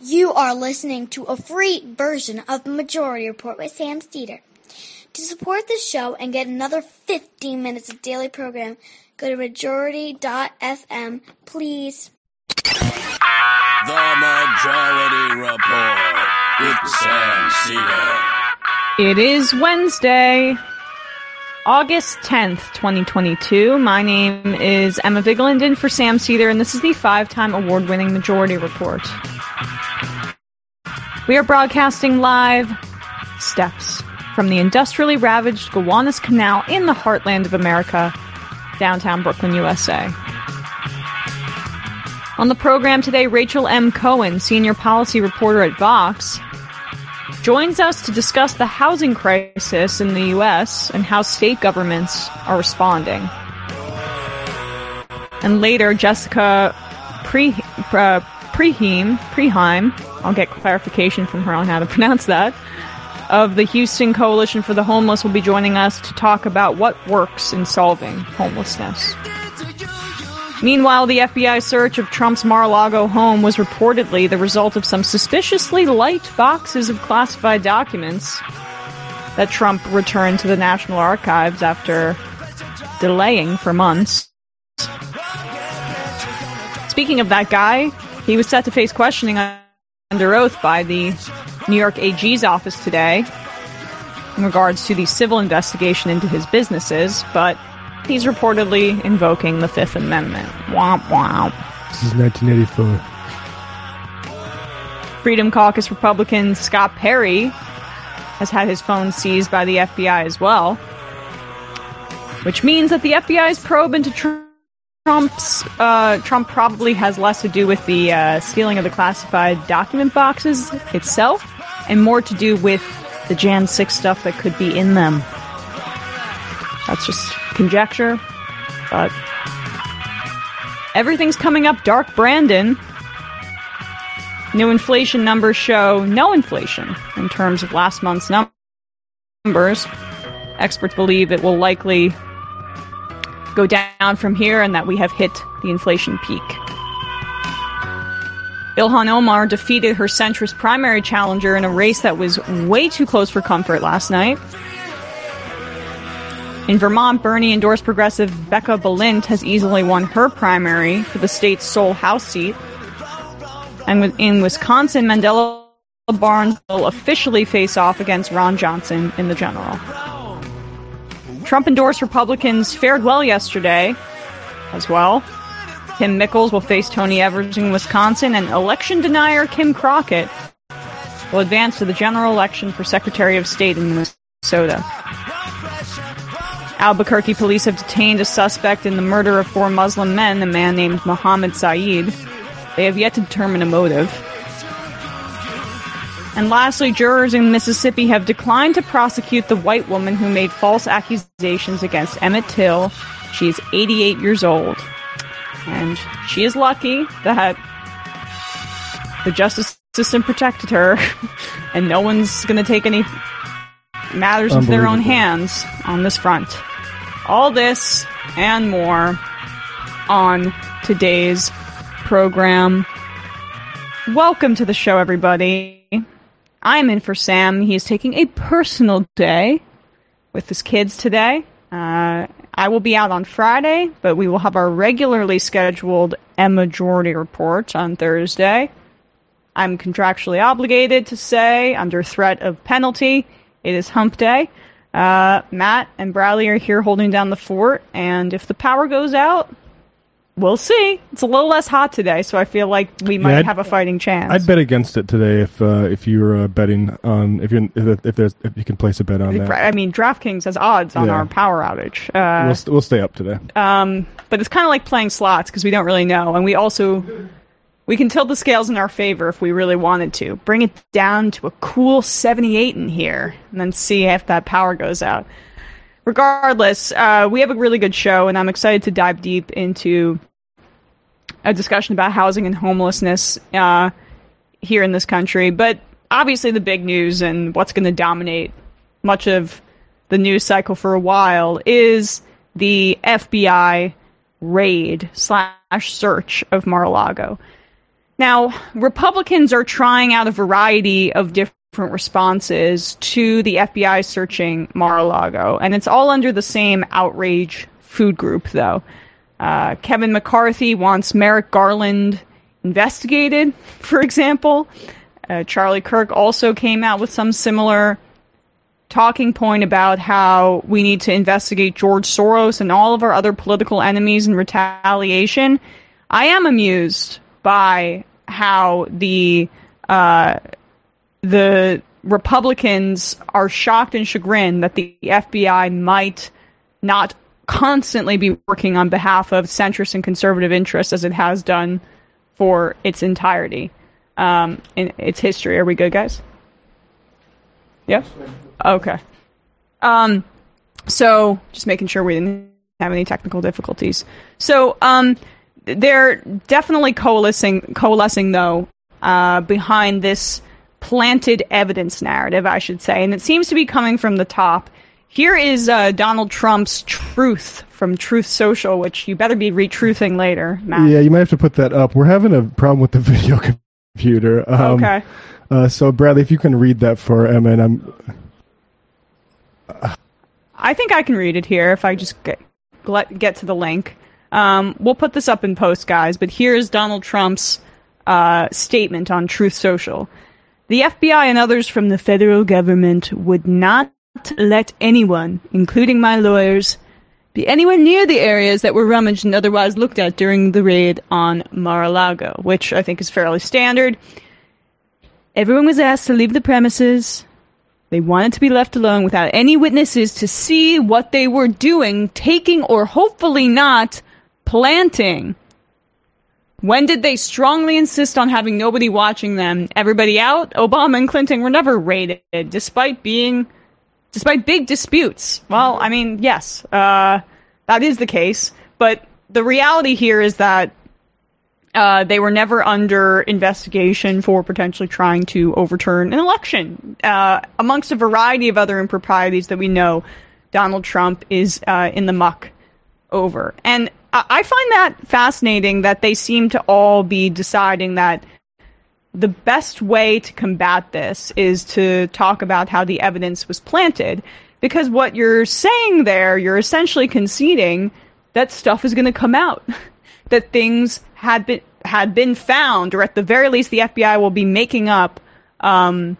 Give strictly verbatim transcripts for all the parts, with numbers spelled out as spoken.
You are listening to a free version of the Majority Report with Sam Steeder. To support this show and get another fifteen minutes of daily program, go to majority dot f m, please. The Majority Report with Sam Steeder. It is Wednesday, August tenth, twenty twenty-two. My name is Emma Vigeland in for Sam Steeder, and this is the five-time award-winning Majority Report. We are broadcasting live steps from the industrially ravaged Gowanus Canal in the heartland of America, downtown Brooklyn, U S A. On the program today, Rachel M. Cohen, senior policy reporter at Vox, joins us to discuss the housing crisis in the U S and how state governments are responding. And later, Jessica Pre, uh, Preheim, Preheim, I'll get clarification from her on how to pronounce that, of the Houston Coalition for the Homeless will be joining us to talk about what works in solving homelessness. Meanwhile, the F B I search of Trump's Mar-a-Lago home was reportedly the result of some suspiciously light boxes of classified documents that Trump returned to the National Archives after delaying for months. Speaking of that guy, he was set to face questioning under oath by the New York A G's office today in regards to the civil investigation into his businesses, but he's reportedly invoking the Fifth Amendment. Womp womp. This is nineteen eighty-four. Freedom Caucus Republican Scott Perry has had his phone seized by the F B I as well, which means that the F B I's probe into Trump's uh, Trump probably has less to do with the uh, stealing of the classified document boxes itself, and more to do with the January sixth stuff that could be in them. That's just conjecture, but everything's coming up dark. Brandon. New inflation numbers show no inflation in terms of last month's num- numbers. Experts believe it will likely go down from here and that we have hit the inflation peak. Ilhan Omar defeated her centrist primary challenger in a race that was way too close for comfort last night. In Vermont, Bernie endorsed progressive Becca Balint has easily won her primary for the state's sole House seat. And in Wisconsin, Mandela Barnes will officially face off against Ron Johnson in the general. Trump-endorsed Republicans fared well yesterday as well. Tim Michels will face Tony Evers in Wisconsin, and election denier Kim Crockett will advance to the general election for Secretary of State in Minnesota. Albuquerque police have detained a suspect in the murder of four Muslim men, a man named Mohammed Saeed. They have yet to determine a motive. And lastly, jurors in Mississippi have declined to prosecute the white woman who made false accusations against Emmett Till. She is eighty-eight years old. And she is lucky that the justice system protected her, and no one's going to take any matters into their own hands on this front. All this and more on today's program. Welcome to the show, everybody. I'm in for Sam. He is taking a personal day with his kids today. Uh, I will be out on Friday, but we will have our regularly scheduled M Majority Report on Thursday. I'm contractually obligated to say, under threat of penalty, it is hump day. Uh, Matt and Bradley are here holding down the fort, and if the power goes out, we'll see. It's a little less hot today, so I feel like we might yeah, have a fighting chance. I'd bet against it today if uh, if you were uh, betting on if you if if, there's, if you can place a bet on that. I mean, DraftKings has odds on yeah. our power outage. Uh, we'll, we'll stay up today. Um, but it's kind of like playing slots because we don't really know, and we also we can tilt the scales in our favor if we really wanted to. Bring it down to a cool seventy-eight in here, and then see if that power goes out. Regardless, uh, we have a really good show, and I'm excited to dive deep into a discussion about housing and homelessness uh, here in this country. But obviously the big news and what's going to dominate much of the news cycle for a while is the F B I raid slash search of Mar-a-Lago. Now, Republicans are trying out a variety of different responses to the F B I searching Mar-a-Lago, and it's all under the same outrage food group, though. Uh, Kevin McCarthy wants Merrick Garland investigated, for example. Uh, Charlie Kirk also came out with some similar talking point about how we need to investigate George Soros and all of our other political enemies in retaliation. I am amused by how the uh, the Republicans are shocked and chagrined that the F B I might not constantly be working on behalf of centrist and conservative interests as it has done for its entirety um, in its history. Are we good, guys? Yeah? Okay. Um, so, just making sure we didn't have any technical difficulties. So, um, they're definitely coalescing, coalescing though, uh, behind this planted evidence narrative, I should say, and it seems to be coming from the top. Here is uh, Donald Trump's truth from Truth Social, which you better be retruthing later, Matt. Yeah, you might have to put that up. We're having a problem with the video computer. Um, okay. Uh, so, Bradley, if you can read that for Emma, and I'm... Uh, I think I can read it here if I just get, get to the link. Um, we'll put this up in post, guys, but here's Donald Trump's uh, statement on Truth Social. The F B I and others from the federal government would not let anyone, including my lawyers, be anywhere near the areas that were rummaged and otherwise looked at during the raid on Mar-a-Lago, which I think is fairly standard. Everyone was asked to leave the premises. They wanted to be left alone without any witnesses to see what they were doing, taking or hopefully not planting. When did they strongly insist on having nobody watching them? Everybody out? Obama and Clinton were never raided, despite being... Despite big disputes. Well, I mean, yes, uh, that is the case. But the reality here is that uh, they were never under investigation for potentially trying to overturn an election. Uh, amongst a variety of other improprieties that we know Donald Trump is uh, in the muck over. And I-, I find that fascinating that they seem to all be deciding that the best way to combat this is to talk about how the evidence was planted, because what you're saying there, you're essentially conceding that stuff is going to come out, that things had been had been found, or at the very least, the F B I will be making up um,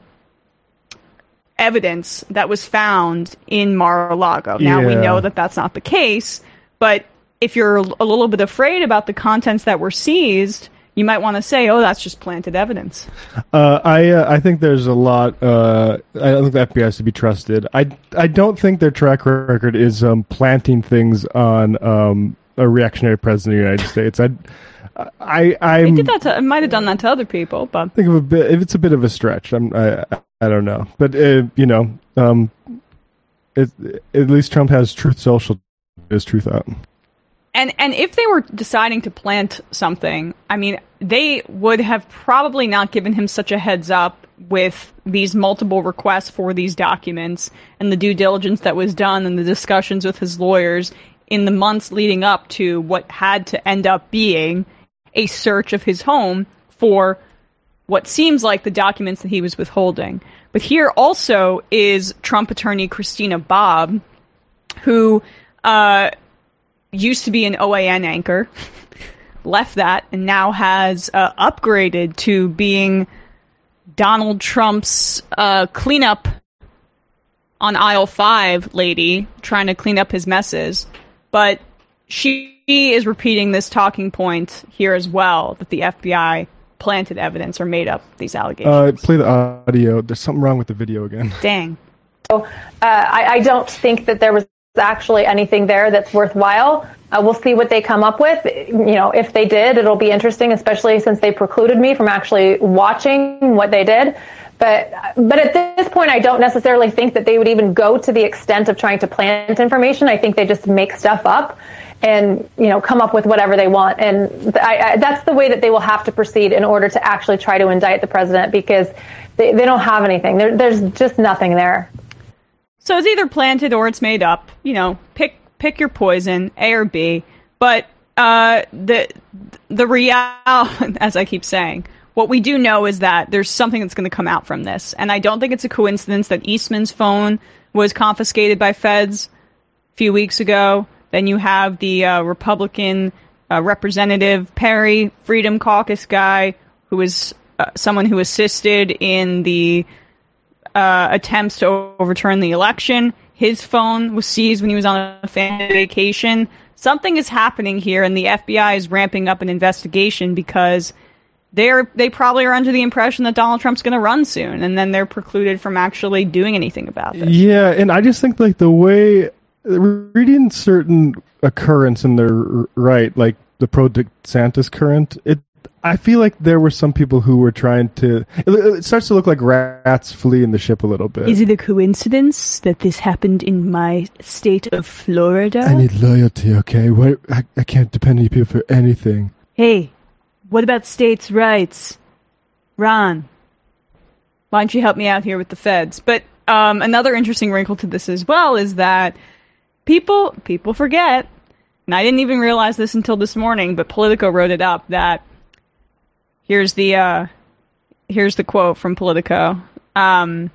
evidence that was found in Mar-a-Lago. Now Yeah. we know that that's not the case, but if you're a little bit afraid about the contents that were seized, you might want to say, "Oh, that's just planted evidence." Uh, I uh, I think there's a lot. Uh, I don't think the F B I is to be trusted. I I don't think their track record is um, planting things on um, a reactionary president of the United States. I I I They did that. To, might have done that to other people, but think of a bit. If it's a bit of a stretch, I'm I I don't know. But uh, you know, um, it, at least Trump has Truth Social, his truth out. And and if they were deciding to plant something, I mean, they would have probably not given him such a heads up with these multiple requests for these documents and the due diligence that was done and the discussions with his lawyers in the months leading up to what had to end up being a search of his home for what seems like the documents that he was withholding. But here also is Trump attorney Christina Bobb, who... uh used to be an O A N anchor, left that, and now has uh, upgraded to being Donald Trump's uh, cleanup on aisle five lady, trying to clean up his messes. But she is repeating this talking point here as well, that the F B I planted evidence or made up these allegations. Uh, play the audio. There's something wrong with the video again. Dang. So, uh, I, I don't think that there was actually anything there that's worthwhile. Uh, we'll see what they come up with. You know, if they did, it'll be interesting, especially since they precluded me from actually watching what they did. But but at this point, I don't necessarily think that they would even go to the extent of trying to plant information. I think they just make stuff up and, you know, come up with whatever they want. And I, I, that's the way that they will have to proceed in order to actually try to indict the president, because they, they don't have anything. There, there's just nothing there. So it's either planted or it's made up. You know, pick pick your poison, A or B. But uh, the the real, as I keep saying, what we do know is that there's something that's going to come out from this. And I don't think it's a coincidence that Eastman's phone was confiscated by feds a few weeks ago. Then you have the uh, Republican uh, Representative Perry, Freedom Caucus guy, who was uh, someone who assisted in the uh, attempts to overturn the election. His phone was seized when he was on a family vacation. Something is happening here, and the F B I is ramping up an investigation because they're they probably are under the impression that Donald Trump's going to run soon, and then they're precluded from actually doing anything about this. Yeah, and I just think like the way reading certain occurrence in the right, like the pro DeSantis current, it I feel like there were some people who were trying to. It, it starts to look like rats fleeing the ship a little bit. Is it a coincidence that this happened in my state of Florida? I need loyalty, okay? What, I, I can't depend on you people for anything. Hey, what about states' rights? Ron, why don't you help me out here with the feds? But um, another interesting wrinkle to this as well is that people people forget, and I didn't even realize this until this morning, but Politico wrote it up, that Here's the uh, here's the quote from Politico. Um,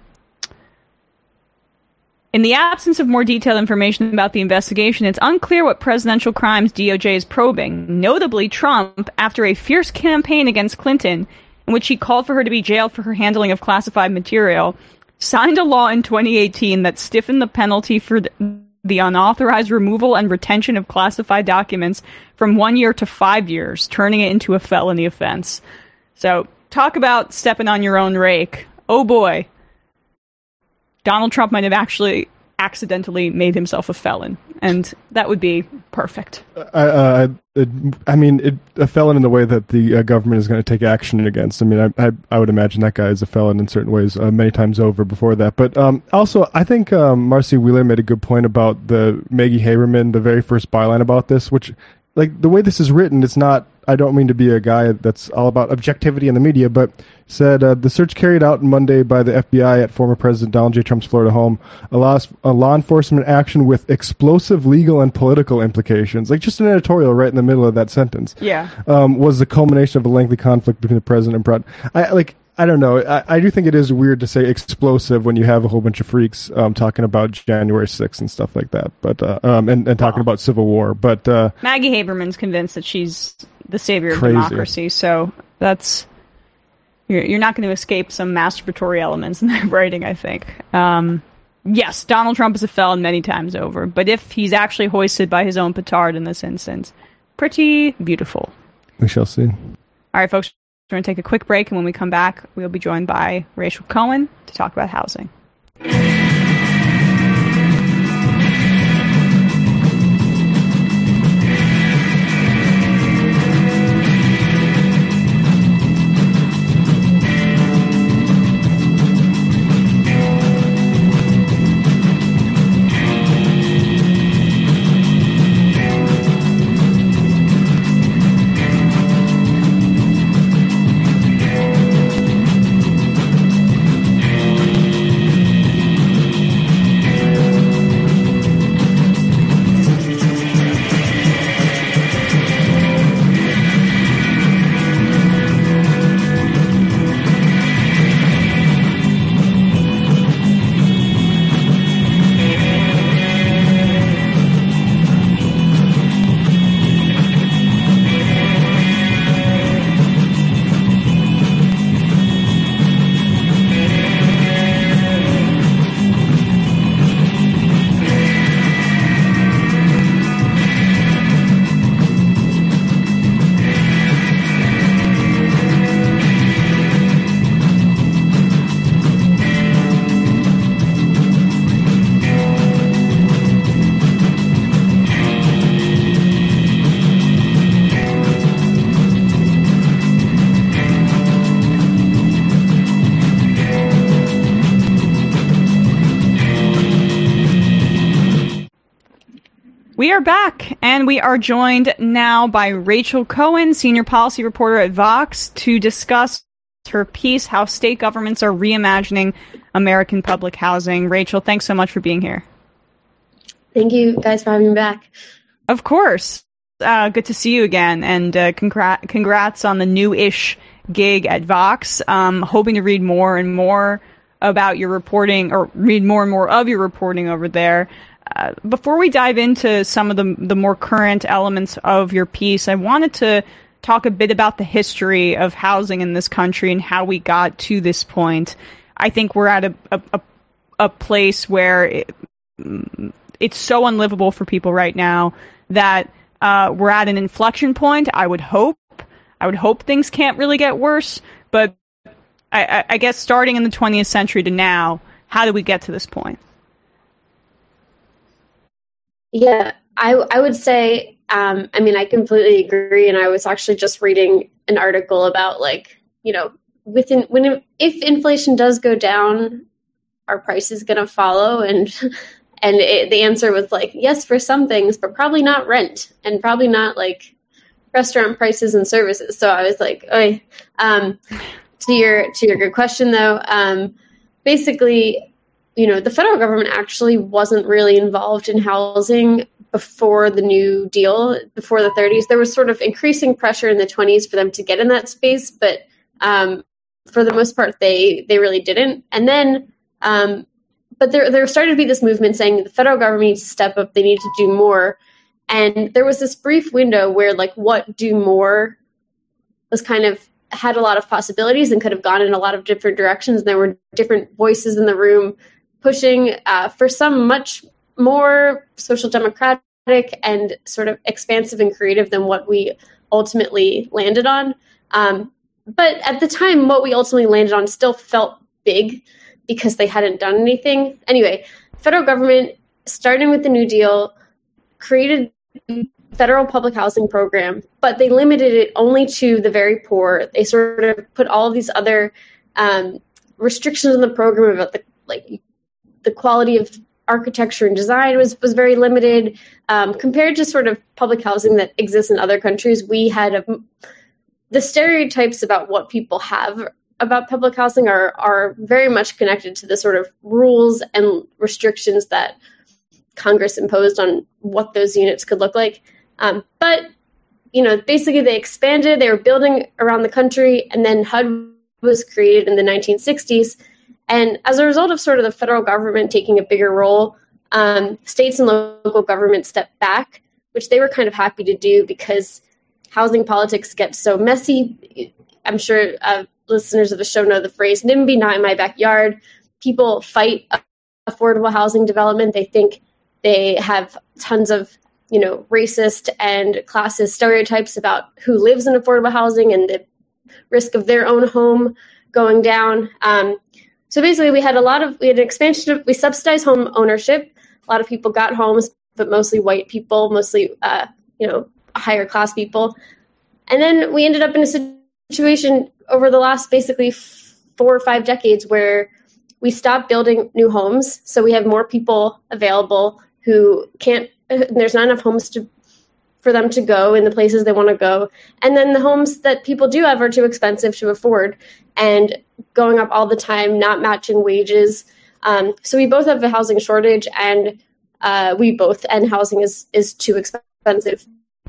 in the absence of more detailed information about the investigation, it's unclear what presidential crimes D O J is probing. Notably, Trump, after a fierce campaign against Clinton, in which he called for her to be jailed for her handling of classified material, signed a law in twenty eighteen that stiffened the penalty for the, the unauthorized removal and retention of classified documents from one year to five years, turning it into a felony offense. So, talk about stepping on your own rake. Oh boy. Donald Trump might have actually accidentally made himself a felon, and that would be perfect. I, uh, it, I mean, it, a felon in the way that the uh, government is going to take action against. I mean, I, I, I would imagine that guy is a felon in certain ways uh, many times over before that. But um, also, I think um, Marcy Wheeler made a good point about the Maggie Haberman, the very first byline about this, which, like, the way this is written, it's not, I don't mean to be a guy that's all about objectivity in the media, but said uh, the search carried out Monday by the F B I at former President Donald J. Trump's Florida home allows a law enforcement action with explosive legal and political implications. Like just an editorial right in the middle of that sentence. Yeah. Um, was the culmination of a lengthy conflict between the president and Brett. I like. I don't know. I, I do think it is weird to say explosive when you have a whole bunch of freaks um, talking about January sixth and stuff like that, but uh, um, and, and talking wow. about Civil War. But uh, Maggie Haberman's convinced that she's the savior crazy. of democracy, so that's you're, you're not going to escape some masturbatory elements in that writing, I think. Um, yes, Donald Trump is a felon many times over, but if he's actually hoisted by his own petard in this instance, pretty beautiful. We shall see. All right, folks. We're going to take a quick break, and when we come back, we'll be joined by Rachel Cohen to talk about housing. We are back, and we are joined now by Rachel Cohen, senior policy reporter at Vox, to discuss her piece, How State Governments Are Reimagining American Public Housing. Rachel, thanks so much for being here. Thank you guys for having me back. Of course. Uh, good to see you again, and uh, congr- congrats on the new-ish gig at Vox. Um, hoping to read more and more about your reporting, or read more and more of your reporting over there. Uh, before we dive into some of the the more current elements of your piece, I wanted to talk a bit about the history of housing in this country and how we got to this point. I think we're at a a, a, a place where it, it's so unlivable for people right now that uh, we're at an inflection point. I would hope. I would hope things can't really get worse, but I, I guess starting in the twentieth century to now, how did we get to this point? Yeah, I I would say, um, I mean, I completely agree. And I was actually just reading an article about, like, you know, within when if inflation does go down, are prices going to follow? And and it, the answer was like, yes, for some things, but probably not rent, and probably not like restaurant prices and services. So I was like, oh, um, to your to your good question though, um, basically, you know, the federal government actually wasn't really involved in housing before the New Deal, before the thirties. There was sort of increasing pressure in the twenties for them to get in that space, but um, for the most part, they they really didn't. And then, um, but there there started to be this movement saying the federal government needs to step up, they need to do more. And there was this brief window where, like, what do more was kind of had a lot of possibilities and could have gone in a lot of different directions. There were different voices in the room pushing uh, for some much more social democratic and sort of expansive and creative than what we ultimately landed on. Um, but at the time, what we ultimately landed on still felt big because they hadn't done anything. Anyway, federal government, starting with the New Deal, created federal public housing program, but they limited it only to the very poor. They sort of put all of these other um, restrictions in the program about the like the quality of architecture and design was was very limited um, compared to sort of public housing that exists in other countries. We had a, the stereotypes about what people have about public housing are are very much connected to the sort of rules and restrictions that Congress imposed on what those units could look like. Um, but, you know, basically they expanded, they were building around the country, and then H U D was created in the nineteen sixties. And as a result of sort of the federal government taking a bigger role, um, states and local governments stepped back, which they were kind of happy to do because housing politics get so messy. I'm sure uh, listeners of the show know the phrase, NIMBY, not in my backyard. People fight affordable housing development. They think they have tons of, you know, racist and classist stereotypes about who lives in affordable housing and the risk of their own home going down. Um, so basically, we had a lot of, we had an expansion of, we subsidized home ownership. A lot of people got homes, but mostly white people, mostly, uh, you know, higher class people. And then we ended up in a situation over the last basically four or five decades where we stopped building new homes. So we have more people available who can't, there's not enough homes to for them to go in the places they want to go. And then the homes that people do have are too expensive to afford and going up all the time, not matching wages. Um, so we both have a housing shortage, and uh, we both, and housing is, is too expensive.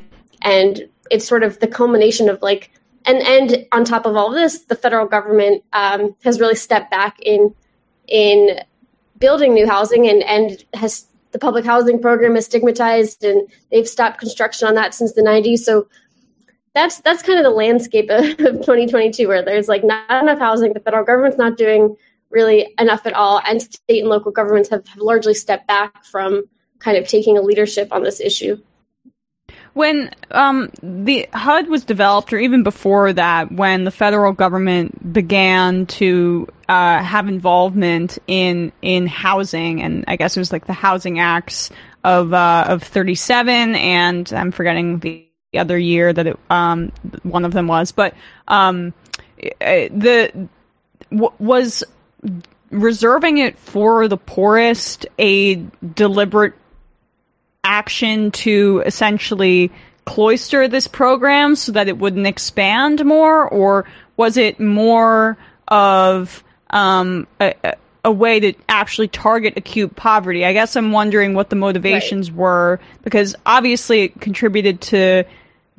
And it's sort of the culmination of like, and, and on top of all of this, the federal government um, has really stepped back in, in building new housing and, and has, the public housing program is stigmatized, and they've stopped construction on that since the nineties. So that's that's kind of the landscape of twenty twenty-two, where there's like not enough housing. The federal government's not doing really enough at all, and state and local governments have, have largely stepped back from kind of taking a leadership on this issue. When um, the H U D was developed, or even before that, when the federal government began to uh, have involvement in in housing, and I guess it was like the Housing Acts of uh, of thirty-seven, and I'm forgetting the other year that it, um, one of them was, but um, the w- was reserving it for the poorest a deliberate action to essentially cloister this program so that it wouldn't expand more, or was it more of um, a, a way to actually target acute poverty? I guess I'm wondering what the motivations right. were, because obviously it contributed to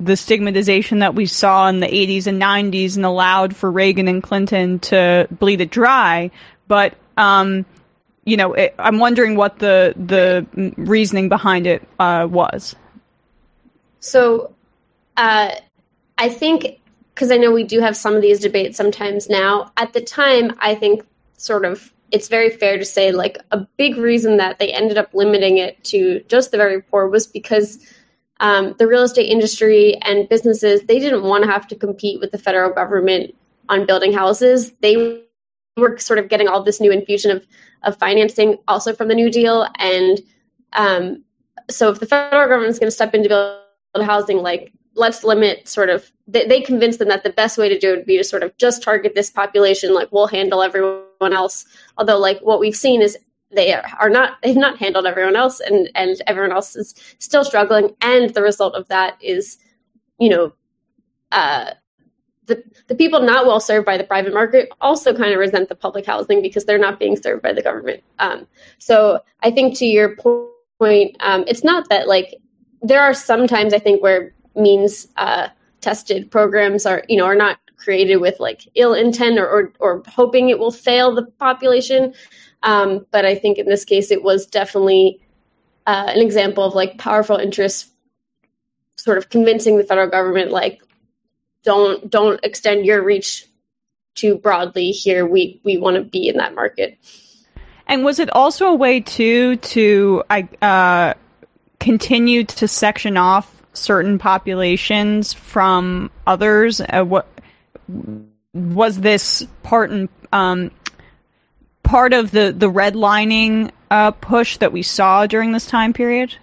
the stigmatization that we saw in the eighties and nineties and allowed for Reagan and Clinton to bleed it dry. But, um, you know, it, I'm wondering what the the reasoning behind it uh, was. So uh, I think, because I know we do have some of these debates sometimes now, at the time, I think sort of it's very fair to say like a big reason that they ended up limiting it to just the very poor was because um, the real estate industry and businesses, they didn't want to have to compete with the federal government on building houses. They were sort of getting all this new infusion of, of financing also from the New Deal. And um, so if the federal government is going to step into build housing, like let's limit sort of, they, they convinced them that the best way to do it would be to sort of just target this population, like we'll handle everyone else. Although like what we've seen is they are not, they've not handled everyone else and, and everyone else is still struggling. And the result of that is, you know, uh, the, the people not well served by the private market also kind of resent the public housing because they're not being served by the government. Um, so I think to your point, um, it's not that like, there are some times I think where means uh, tested programs are, you know, are not created with like ill intent or, or, or hoping it will fail the population. Um, but I think in this case, it was definitely uh, an example of like powerful interests sort of convincing the federal government, like, don't don't extend your reach too broadly here. We we want to be in that market. And was it also a way too to uh, continue to section off certain populations from others? Uh, what was this part and um, part of the the redlining uh, push that we saw during this time period?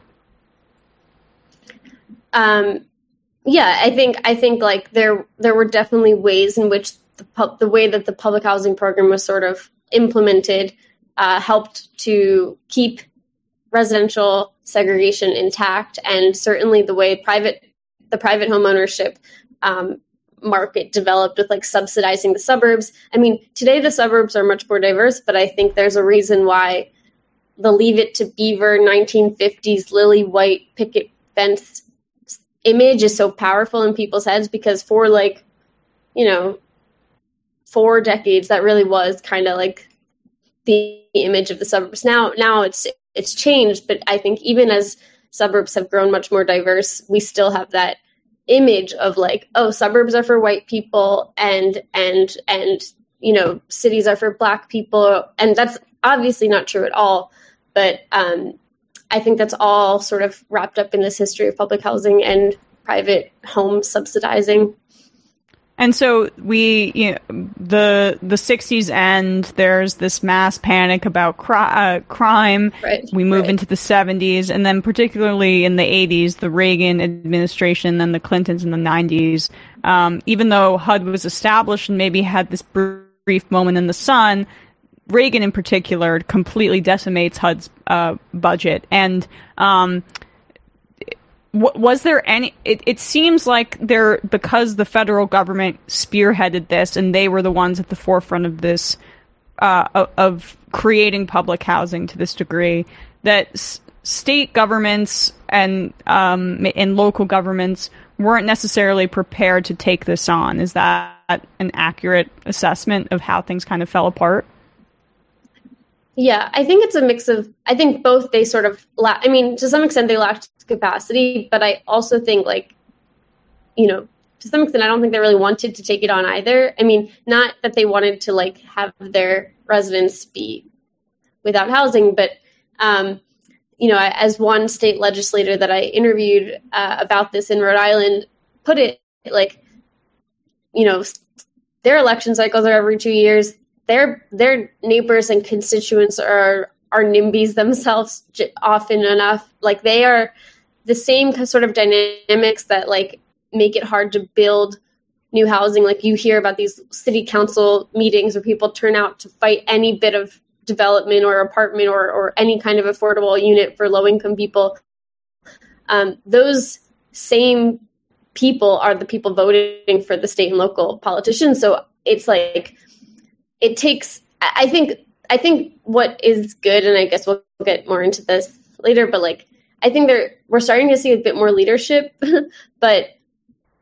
Um. Yeah, I think I think like there there were definitely ways in which the pub, the way that the public housing program was sort of implemented uh, helped to keep residential segregation intact, and certainly the way private the private home ownership um, market developed with like subsidizing the suburbs. I mean, today the suburbs are much more diverse, but I think there's a reason why the Leave It to Beaver nineteen fifties lily white picket fence image is so powerful in people's heads, because for like, you know, four decades, that really was kind of like the image of the suburbs. Now, now it's, it's changed, but I think even as suburbs have grown much more diverse, we still have that image of like, oh, suburbs are for white people and, and, and, you know, cities are for Black people. And that's obviously not true at all. But, um, I think that's all sort of wrapped up in this history of public housing and private home subsidizing. And so we, you know, the the sixties end. There's this mass panic about cri- uh, crime. Right. We move right. into the seventies, and then particularly in the eighties, the Reagan administration, then the Clintons in the nineties. Um, even though H U D was established and maybe had this brief moment in the sun, Reagan in particular completely decimates H U D's uh, budget. And um, w- was there any, it, it seems like there, because the federal government spearheaded this and they were the ones at the forefront of this, uh, of, of creating public housing to this degree, that s- state governments and, um, and local governments weren't necessarily prepared to take this on. Is that an accurate assessment of how things kind of fell apart? Yeah, I think it's a mix of, I think both they sort of, la- I mean, to some extent they lacked capacity, but I also think like, you know, to some extent, I don't think they really wanted to take it on either. I mean, not that they wanted to like have their residents be without housing, but, um, you know, as one state legislator that I interviewed uh, about this in Rhode Island put it, like, you know, their election cycles are every two years. Their their neighbors and constituents are are NIMBYs themselves often enough. Like they are the same sort of dynamics that like make it hard to build new housing. Like you hear about these city council meetings where people turn out to fight any bit of development or apartment or or any kind of affordable unit for low income people. Um, those same people are the people voting for the state and local politicians. So it's like, it takes, I think, I think what is good, and I guess we'll get more into this later, but like, I think there, we're starting to see a bit more leadership, but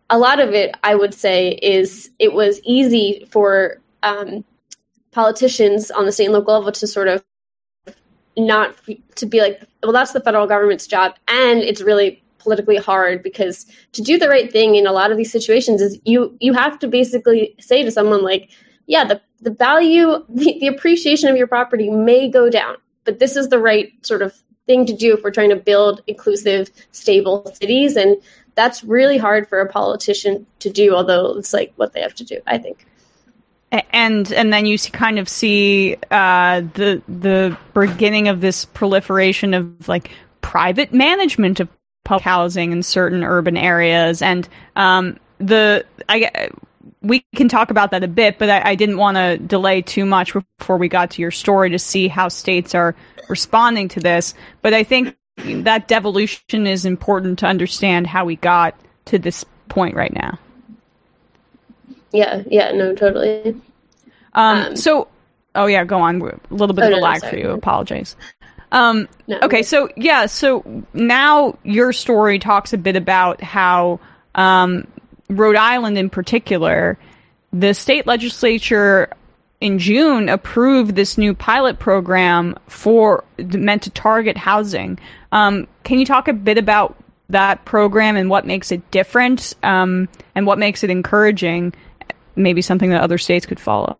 a lot of it, I would say, is it was easy for um, politicians on the state and local level to sort of not to be like, well, that's the federal government's job. And it's really politically hard because to do the right thing in a lot of these situations is you you have to basically say to someone like, yeah, the, the value, the, the appreciation of your property may go down, but this is the right sort of thing to do if we're trying to build inclusive, stable cities. And that's really hard for a politician to do, although it's like what they have to do, I think. And and then you kind of see uh, the the beginning of this proliferation of like private management of public housing in certain urban areas, and um, the I we can talk about that a bit, but I, I didn't want to delay too much before we got to your story to see how states are responding to this. But I think that devolution is important to understand how we got to this point right now. Yeah, yeah, no, totally. Um, um, so, oh yeah, go on. A little bit oh, of a no, lag no, for you. Apologize. Um, no, okay, so yeah, so now your story talks a bit about how um, Rhode Island in particular, the state legislature in June approved this new pilot program for meant to target housing. Um, can you talk a bit about that program and what makes it different um, and what makes it encouraging? Maybe something that other states could follow.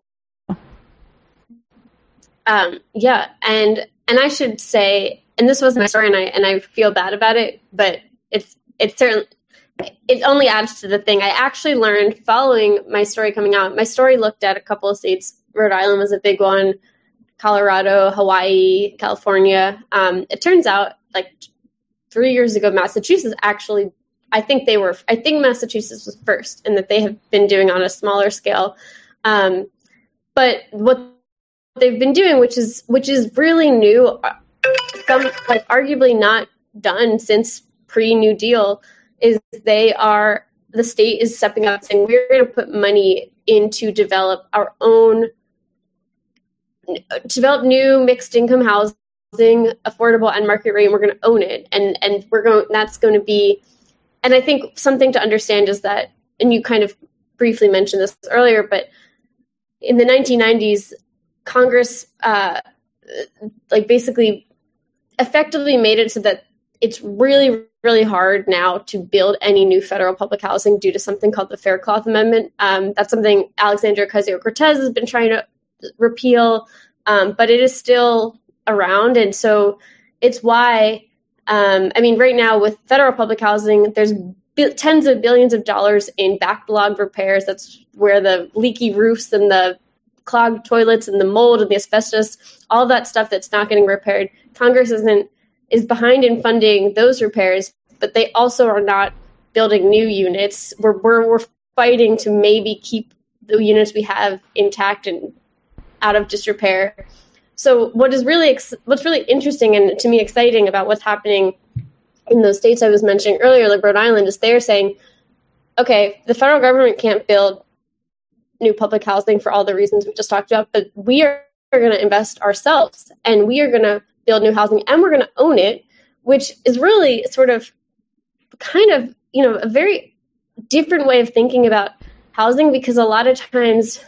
Um, yeah, and and I should say, and this was my story, and I and I feel bad about it, but it's it's certainly it only adds to the thing. I actually learned following my story coming out. My story looked at a couple of states. Rhode Island was a big one. Colorado, Hawaii, California. Um, it turns out, like three years ago, Massachusetts actually. I think they were, I think Massachusetts was first and that they have been doing on a smaller scale. Um, but what they've been doing, which is, which is really new, some like arguably not done since pre-New Deal, is they are, the state is stepping up saying, we're going to put money in to develop our own, develop new mixed income housing, affordable and market rate, and we're going to own it. And, and we're going, that's going to be, and I think something to understand is that, and you kind of briefly mentioned this earlier, but in the nineteen nineties, Congress uh, like basically effectively made it so that it's really, really hard now to build any new federal public housing due to something called the Faircloth Amendment. Um, that's something Alexandria Ocasio-Cortez has been trying to repeal, um, but it is still around. And so it's why Um, I mean, right now with federal public housing, there's bi- tens of billions of dollars in backlog repairs. That's where the leaky roofs and the clogged toilets and the mold and the asbestos, all that stuff that's not getting repaired. Congress isn't is behind in funding those repairs, but they also are not building new units. We're we're, we're fighting to maybe keep the units we have intact and out of disrepair. So what is really ex- what's really interesting and to me exciting about what's happening in those states I was mentioning earlier, like Rhode Island, is they're saying, okay, the federal government can't build new public housing for all the reasons we just talked about, but we are, are going to invest ourselves and we are going to build new housing and we're going to own it, which is really sort of kind of, you know, a very different way of thinking about housing, because a lot of times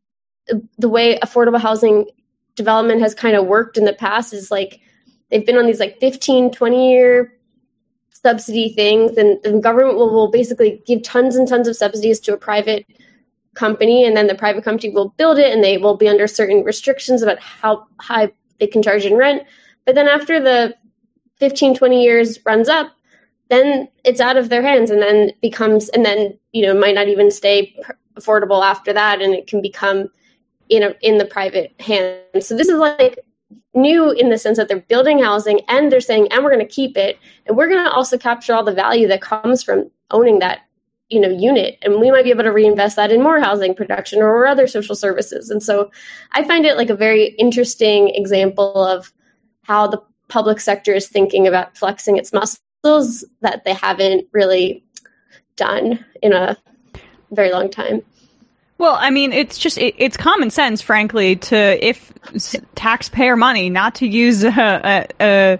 the way affordable housing development has kind of worked in the past is like they've been on these like fifteen, twenty year subsidy things, and the government will, will basically give tons and tons of subsidies to a private company, and then the private company will build it and they will be under certain restrictions about how high they can charge in rent. But then after the fifteen, twenty years runs up, then it's out of their hands and then becomes, and then, you know, might not even stay affordable after that, and it can become in a, in the private hands. So this is like new in the sense that they're building housing and they're saying, and we're going to keep it. And we're going to also capture all the value that comes from owning that, you know, unit. And we might be able to reinvest that in more housing production or other social services. And so I find it like a very interesting example of how the public sector is thinking about flexing its muscles that they haven't really done in a very long time. Well, I mean, it's just, it, it's common sense, frankly, to, if taxpayer money, not to use a, a, a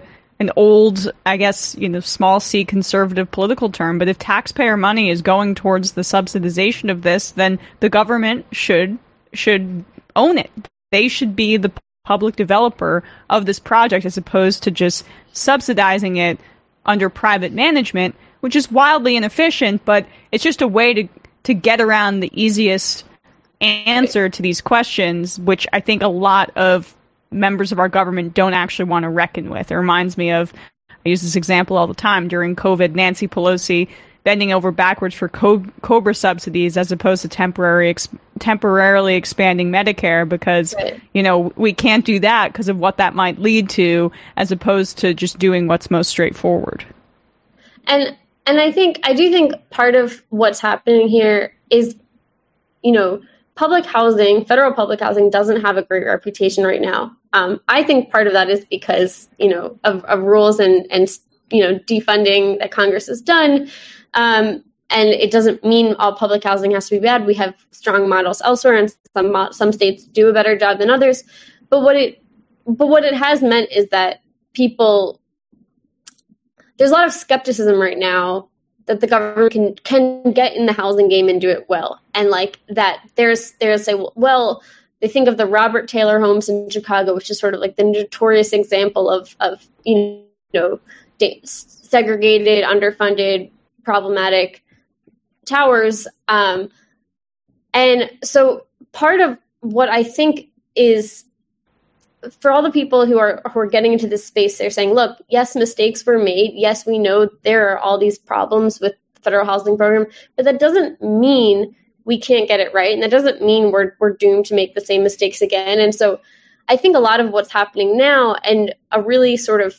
an old, I guess, you know, small c conservative political term, but if taxpayer money is going towards the subsidization of this, then the government should should own it. They should be the public developer of this project as opposed to just subsidizing it under private management, which is wildly inefficient, but it's just a way to, to get around the easiest answer to these questions, which I think a lot of members of our government don't actually want to reckon with. It reminds me of, I use this example all the time, during COVID, Nancy Pelosi bending over backwards for co- COBRA subsidies as opposed to temporary ex- temporarily expanding Medicare because, right. you know, we can't do that because of what that might lead to as opposed to just doing what's most straightforward. And and I think, I do think part of what's happening here is, you know, public housing, federal public housing doesn't have a great reputation right now. Um, I think part of that is because, you know, of, of rules and, and, you know, defunding that Congress has done. Um, and it doesn't mean all public housing has to be bad. We have strong models elsewhere, and some some states do a better job than others. But what it but what it has meant is that people, there's a lot of skepticism right now that the government can can get in the housing game and do it well, and like that there's there's say well they think of the Robert Taylor homes in Chicago, which is sort of like the notorious example of of you know segregated, underfunded, problematic towers. Um, and so part of what I think is, for all the people who are who are getting into this space, they're saying, look, yes, mistakes were made. Yes, we know there are all these problems with the federal housing program, but that doesn't mean we can't get it right. And that doesn't mean we're we're doomed to make the same mistakes again. And so I think a lot of what's happening now, and a really sort of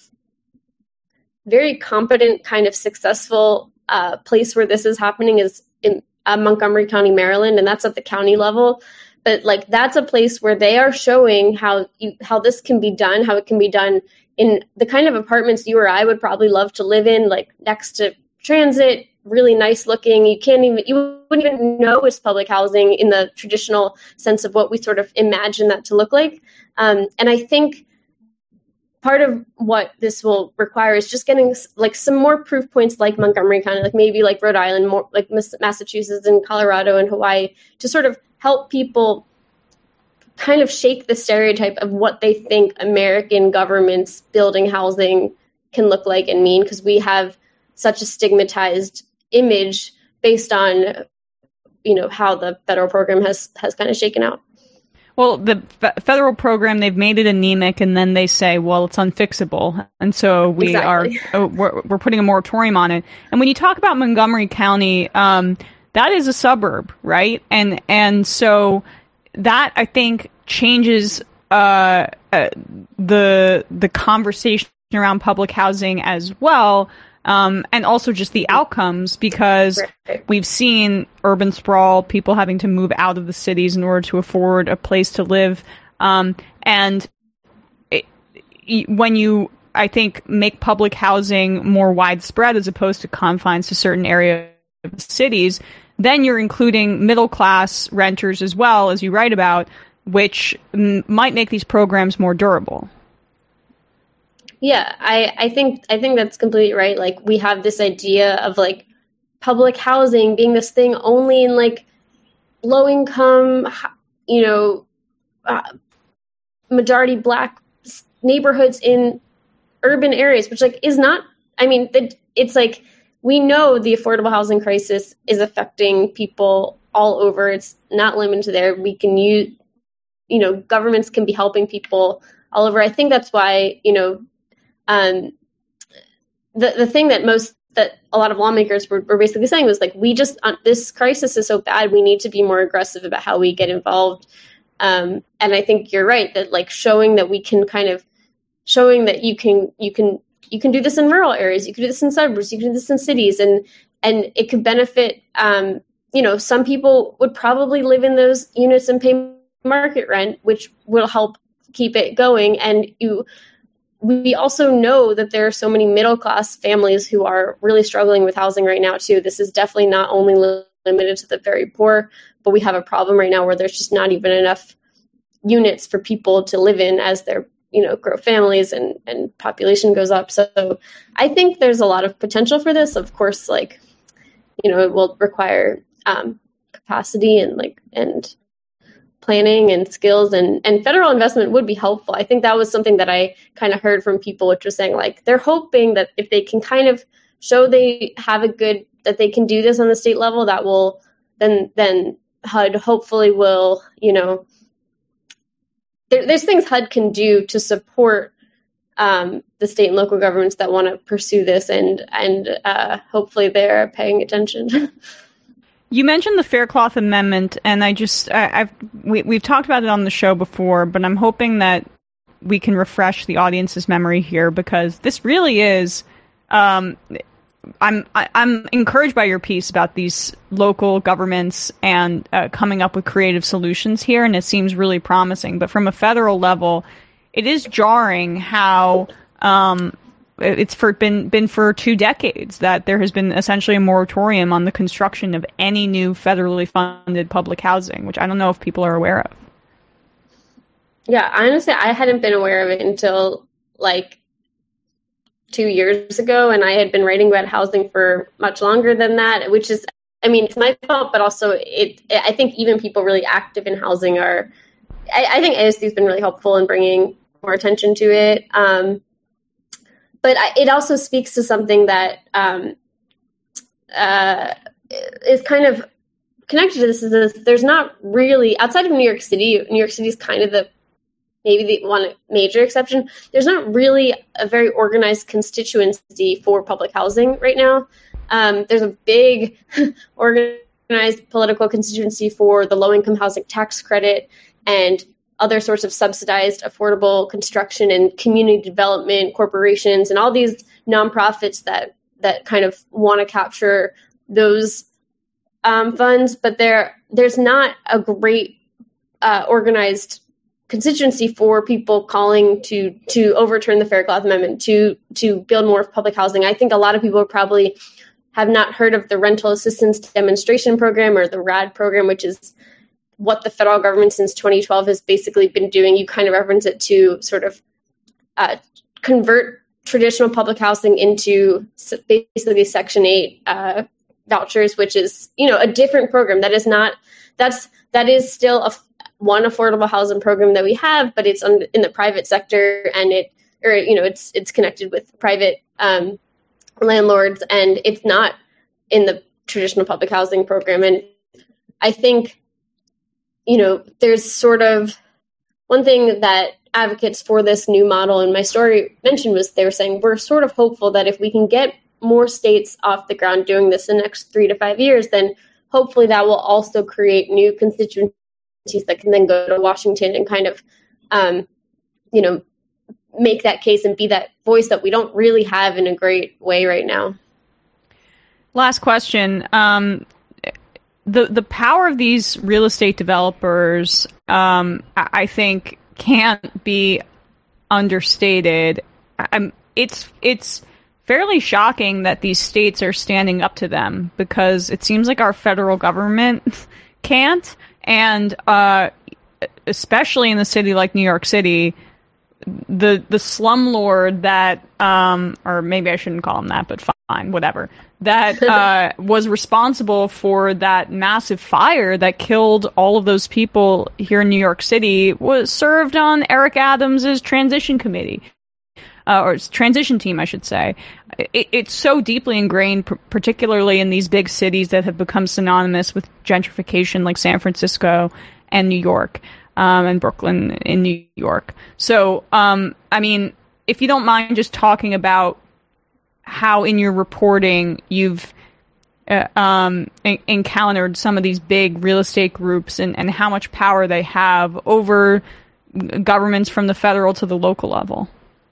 very competent, kind of successful uh, place where this is happening is in uh, Montgomery County, Maryland, and that's at the county level. But like that's a place where they are showing how you, how this can be done, how it can be done in the kind of apartments you or I would probably love to live in, like next to transit, really nice looking. You can't even you wouldn't even know it's public housing in the traditional sense of what we sort of imagine that to look like. Um, and I think part of what this will require is just getting like some more proof points like Montgomery County, like maybe like Rhode Island, more like Massachusetts and Colorado and Hawaii, to sort of help people kind of shake the stereotype of what they think American governments building housing can look like and mean, because we have such a stigmatized image based on, you know, how the federal program has, has kind of shaken out. Well, the f- federal program, they've made it anemic, and then they say, well, it's unfixable. And so we exactly. are, we're, we're putting a moratorium on it. And when you talk about Montgomery County, um, that is a suburb, right? And, and so that, I think, changes, uh, uh, the, the conversation around public housing as well. Um, and also just the outcomes, because right. we've seen urban sprawl, people having to move out of the cities in order to afford a place to live. Um, and it, when you, I think, make public housing more widespread as opposed to confines to certain areas of cities, then you're including middle-class renters as well, as you write about, which m- might make these programs more durable. Yeah, I, I think I think that's completely right. Like, we have this idea of like public housing being this thing only in like low income, you know, uh, majority Black neighborhoods in urban areas, which like is not. I mean, it's like we know the affordable housing crisis is affecting people all over. It's not limited to there. We can use, you know, governments can be helping people all over. I think that's why, you know. Um, the the thing that most that a lot of lawmakers were, were basically saying was like, we just uh, this crisis is so bad, we need to be more aggressive about how we get involved. Um, and I think you're right that like showing that we can kind of showing that you can you can you can do this in rural areas, you can do this in suburbs, you can do this in cities, and and it could benefit. Um, you know, some people would probably live in those units and pay market rent, which will help keep it going. And you. We also know that there are so many middle-class families who are really struggling with housing right now, too. This is definitely not only limited to the very poor, but we have a problem right now where there's just not even enough units for people to live in as they're, you know, grow families and, and population goes up. So I think there's a lot of potential for this. Of course, like, you know, it will require um, capacity and like, and planning and skills, and, and federal investment would be helpful. I think that was something that I kind of heard from people, which was saying like, they're hoping that if they can kind of show they have a good, that they can do this on the state level, that will then, then H U D hopefully will, you know, there, there's things H U D can do to support um, the state and local governments that want to pursue this, and and uh, hopefully they're paying attention. You mentioned the Faircloth Amendment, and I just I, I've we, we've talked about it on the show before, but I'm hoping that we can refresh the audience's memory here, because this really is. Um, I'm I, I'm encouraged by your piece about these local governments and uh, coming up with creative solutions here, and it seems really promising. But from a federal level, it is jarring how um, it's for been been for two decades that there has been essentially a moratorium on the construction of any new federally funded public housing, which I don't know if people are aware of. Yeah, honestly, I hadn't been aware of it until like two years ago, and I had been writing about housing for much longer than that, which is, I mean, it's my fault, but also it, I think even people really active in housing are, I, I think A S D has been really helpful in bringing more attention to it. Um, but I, it also speaks to something that um, uh, is kind of connected to this, is this, there's not really, outside of New York City, New York City is kind of the maybe the one major exception, there's not really a very organized constituency for public housing right now. Um, there's a big organized political constituency for the low-income housing tax credit and other sorts of subsidized affordable construction and community development corporations and all these nonprofits that that kind of want to capture those um, funds. But there there's not a great uh, organized constituency for people calling to to overturn the Faircloth Amendment, to to build more public housing. I think a lot of people probably have not heard of the Rental Assistance Demonstration Program, or the RAD program, which is what the federal government since twenty twelve has basically been doing. You kind of reference it to sort of uh, convert traditional public housing into basically Section eight uh, vouchers, which is, you know, a different program that is not, that's, that is still a one affordable housing program that we have, but it's on, in the private sector, and it, or, you know, it's, it's connected with private um, landlords, and it's not in the traditional public housing program. And I think, you know, there's sort of one thing that advocates for this new model in my story mentioned was they were saying, we're sort of hopeful that if we can get more states off the ground doing this in the next three to five years, then hopefully that will also create new constituencies that can then go to Washington and kind of, um, you know, make that case and be that voice that we don't really have in a great way right now. Last question. Um, the the power of these real estate developers, um, I, I think, can't be understated. I'm, it's it's fairly shocking that these states are standing up to them, because it seems like our federal government can't. And uh, especially in a city like New York City, the the slumlord that, um, or maybe I shouldn't call him that, but fine, whatever, that uh, was responsible for that massive fire that killed all of those people here in New York City, was served on Eric Adams' transition committee. Uh, or transition team, I should say. It, it's so deeply ingrained, p- particularly in these big cities that have become synonymous with gentrification, like San Francisco and New York, um, and Brooklyn in New York. So, um, I mean, if you don't mind just talking about how in your reporting you've uh, um, en- encountered some of these big real estate groups, and, and how much power they have over governments from the federal to the local level.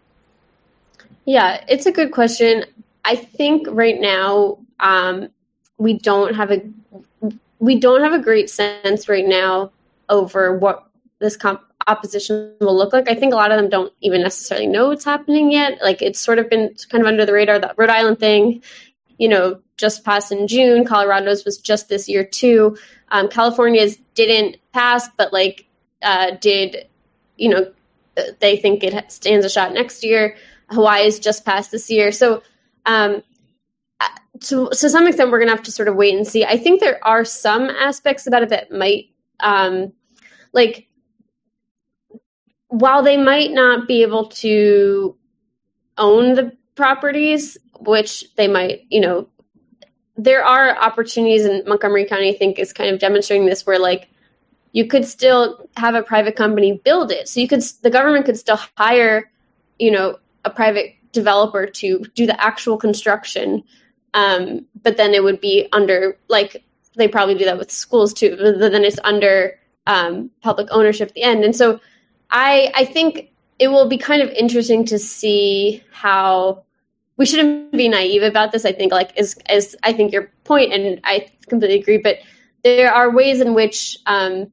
Yeah, it's a good question. I think right now um, we don't have a we don't have a great sense right now over what this comp- opposition will look like. I think a lot of them don't even necessarily know what's happening yet. Like, it's sort of been kind of under the radar. The Rhode Island thing, you know, just passed in June. Colorado's was just this year too. Um, California's didn't pass, but like uh, did, you know, they think it stands a shot next year. Hawaii is just passed this year. So um, to, to some extent, we're going to have to sort of wait and see. I think there are some aspects about it that might, um, like, while they might not be able to own the properties, which they might, you know, there are opportunities in Montgomery County, I think, is kind of demonstrating this, where like you could still have a private company build it. So you could, the government could still hire, you know, a private developer to do the actual construction. Um, but then it would be under, like, they probably do that with schools too, but then it's under um, public ownership at the end. And so I, I think it will be kind of interesting to see how, we shouldn't be naive about this, I think, like, is, is I think your point, and I completely agree, but there are ways in which um,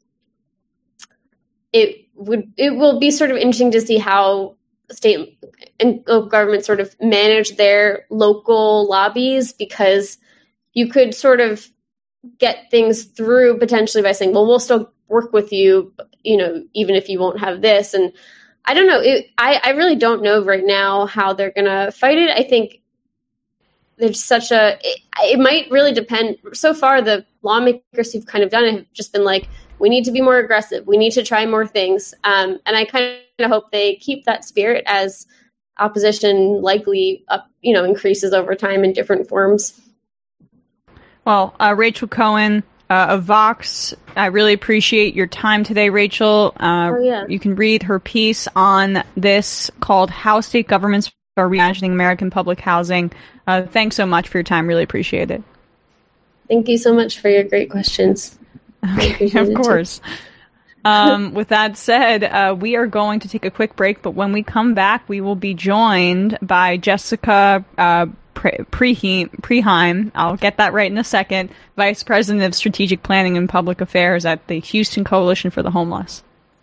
it would, it will be sort of interesting to see how state and local governments sort of manage their local lobbies, because you could sort of get things through potentially by saying, well, we'll still work with you, you know, even if you won't have this. And I don't know. It, I, I really don't know right now how they're going to fight it. I think there's such a, it, it might really depend. So far, the lawmakers who've kind of done it have just been like, we need to be more aggressive. We need to try more things. Um, and I kind of hope they keep that spirit as opposition likely up, you know, increases over time in different forms. Well, uh, Rachel Cohen uh, of Vox, I really appreciate your time today, Rachel. Uh, oh, yeah. You can read her piece on this called How State Governments Are Reimagining American Public Housing. Uh, thanks so much for your time. Really appreciate it. Thank you so much for your great questions. Okay, of course. um, with that said, uh, we are going to take a quick break, but when we come back, we will be joined by Jessica uh, Preheim, I'll get that right in a second, Vice President of Strategic Planning and Public Affairs at the Houston Coalition for the Homeless.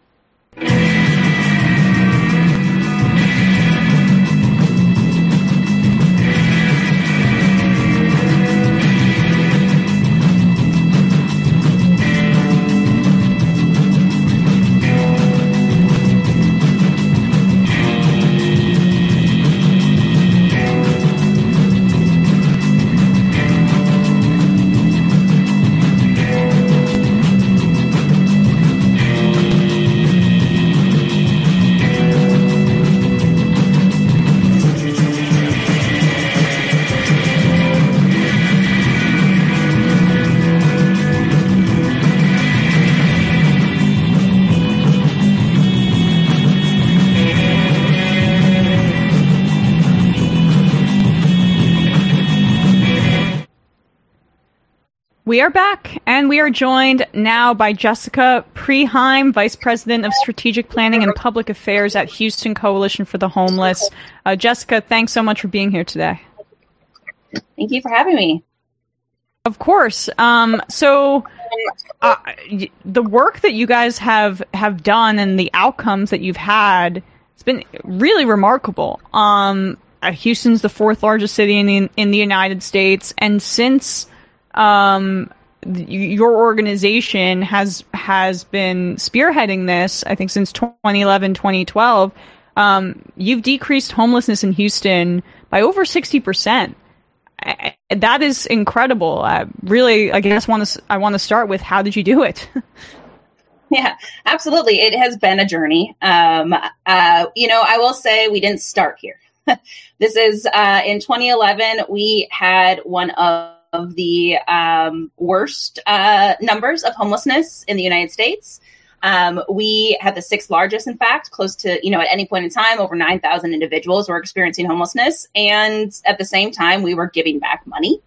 We are back, and we are joined now by Jessica Preheim, Vice President of Strategic Planning and Public Affairs at Houston Coalition for the Homeless. Uh, Jessica, thanks so much for being here today. Thank you for having me. Of course. Um, so uh, the work that you guys have, have done and the outcomes that you've had, it's been really remarkable. Um, uh, Houston's the fourth largest city in the, in the United States, and since Um, your organization has has been spearheading this, I think, since twenty eleven, twenty twelve. Um, you've decreased homelessness in Houston by over sixty percent. I, that is incredible. I really, I guess, want to I want to start with, how did you do it? Yeah, absolutely. It has been a journey. Um, uh, you know, I will say we didn't start here. This is uh, in twenty eleven. We had one of of the um, worst uh, numbers of homelessness in the United States. Um, we had the sixth largest, in fact, close to, you know, at any point in time, over nine thousand individuals were experiencing homelessness. And at the same time, we were giving back money.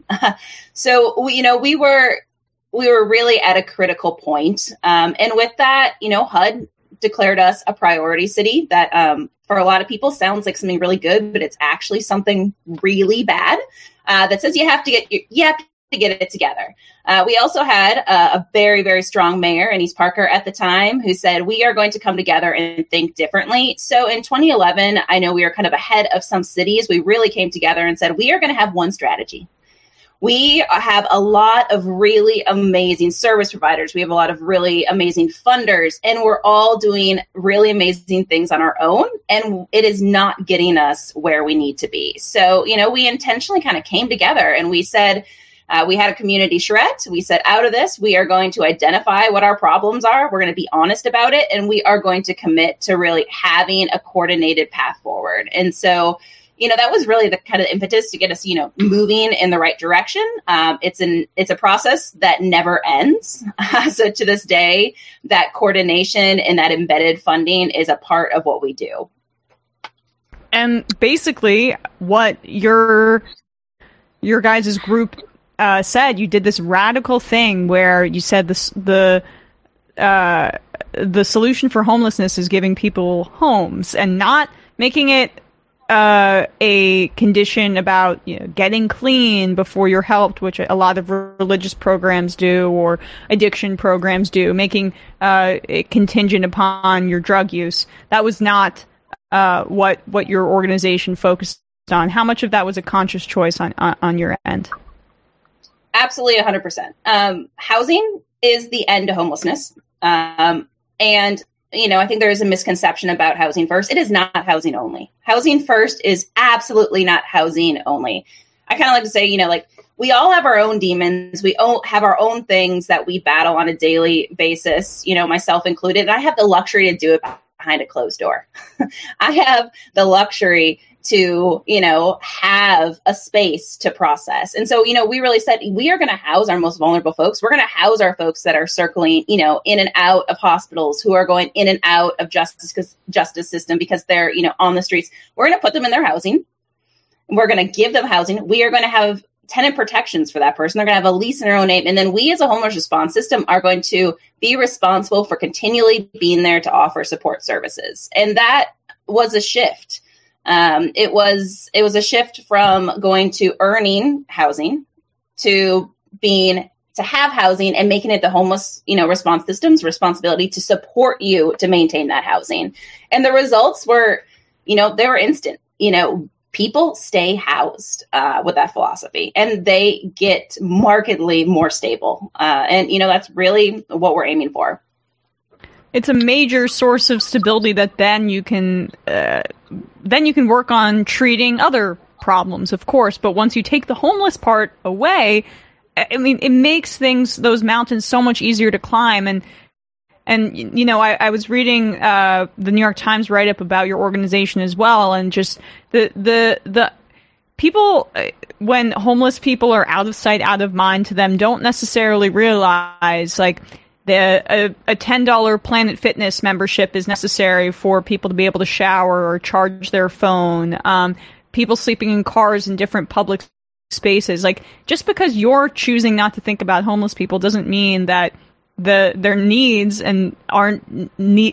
So, we, you know, we were, we were really at a critical point. Um, and with that, you know, H U D declared us a priority city that, um, for a lot of people sounds like something really good, but it's actually something really bad. Uh, that says you have to get you have to get it together. Uh, we also had a, a very, very strong mayor, Annise Parker, at the time, who said we are going to come together and think differently. So in twenty eleven, I know we were kind of ahead of some cities. We really came together and said we are going to have one strategy. we have a lot of really amazing service providers. We have a lot of really amazing funders, and we're all doing really amazing things on our own. And it is not getting us where we need to be. So, you know, we intentionally kind of came together and we said, uh, we had a community charrette. We said, out of this, we are going to identify what our problems are. We're going to be honest about it. And we are going to commit to really having a coordinated path forward. And so, you know, that was really the kind of impetus to get us, you know, moving in the right direction. Um, it's an it's a process that never ends. So to this day, that coordination and that embedded funding is a part of what we do. And basically, what your your guys' group uh, said, you did this radical thing where you said this, the uh, the solution for homelessness is giving people homes and not making it Uh, a condition about, you know, getting clean before you're helped, which a lot of religious programs do or addiction programs do, making uh, it contingent upon your drug use. That was not uh, what what your organization focused on. How much of that was a conscious choice on on, on your end? Absolutely, one hundred percent. Um, housing is the end to homelessness. Um, and You know, I think there is a misconception about housing first. It is not housing only. Housing first is absolutely not housing only. I kind of like to say, you know, like we all have our own demons. We all have our own things that we battle on a daily basis, you know, myself included. And I have the luxury to do it behind a closed door. I have the luxury to, you know, have a space to process. And so, you know, we really said we are going to house our most vulnerable folks. We're going to house our folks that are circling, you know, in and out of hospitals, who are going in and out of justice justice system because they're, you know, on the streets. We're going to put them in their housing. We're going to give them housing. We are going to have tenant protections for that person. They're going to have a lease in their own name. And then we as a homeless response system are going to be responsible for continually being there to offer support services. And that was a shift. Um, it was it was a shift from going to earning housing to being to have housing and making it the homeless, you know, response system's responsibility to support you to maintain that housing. And the results were, you know, they were instant. You know, people stay housed uh, with that philosophy, and they get markedly more stable. Uh, and, you know, that's really what we're aiming for. It's a major source of stability that then you can uh, then you can work on treating other problems, of course. But once you take the homeless part away, I mean, it makes things, those mountains, so much easier to climb. And and you know, I, I was reading uh, the New York Times write up about your organization as well, and just the the the people, when homeless people are out of sight, out of mind to them, don't necessarily realize like. The, a, a ten dollars Planet Fitness membership is necessary for people to be able to shower or charge their phone. Um, people sleeping in cars in different public spaces. Like, just because you're choosing not to think about homeless people doesn't mean that the their needs and aren't need,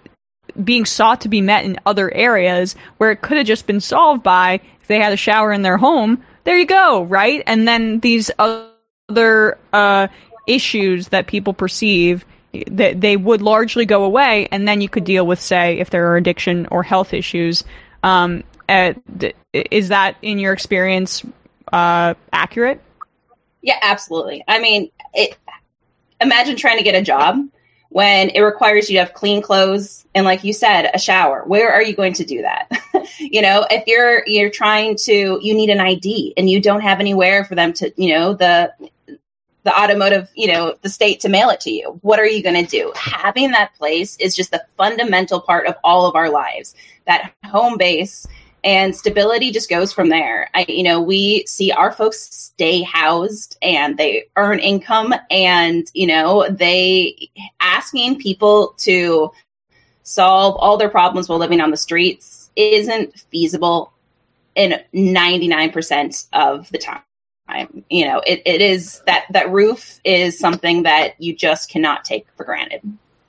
being sought to be met in other areas where it could have just been solved by if they had a shower in their home. There you go, right? And then these other uh issues that people perceive, that they would largely go away, and then you could deal with, say, if there are addiction or health issues. Um, uh, is that, in your experience, uh, accurate? Yeah, absolutely. I mean, it, imagine trying to get a job when it requires you to have clean clothes and, like you said, a shower. Where are you going to do that? You know, if you're you're trying to, you need an I D and you don't have anywhere for them to, you know, the the automotive, you know, the state to mail it to you. What are you going to do? Having that place is just the fundamental part of all of our lives. That home base and stability just goes from there. I, you know, we see our folks stay housed and they earn income, and, you know, they asking people to solve all their problems while living on the streets isn't feasible in ninety-nine percent of the time. You know, it, it is that that roof is something that you just cannot take for granted.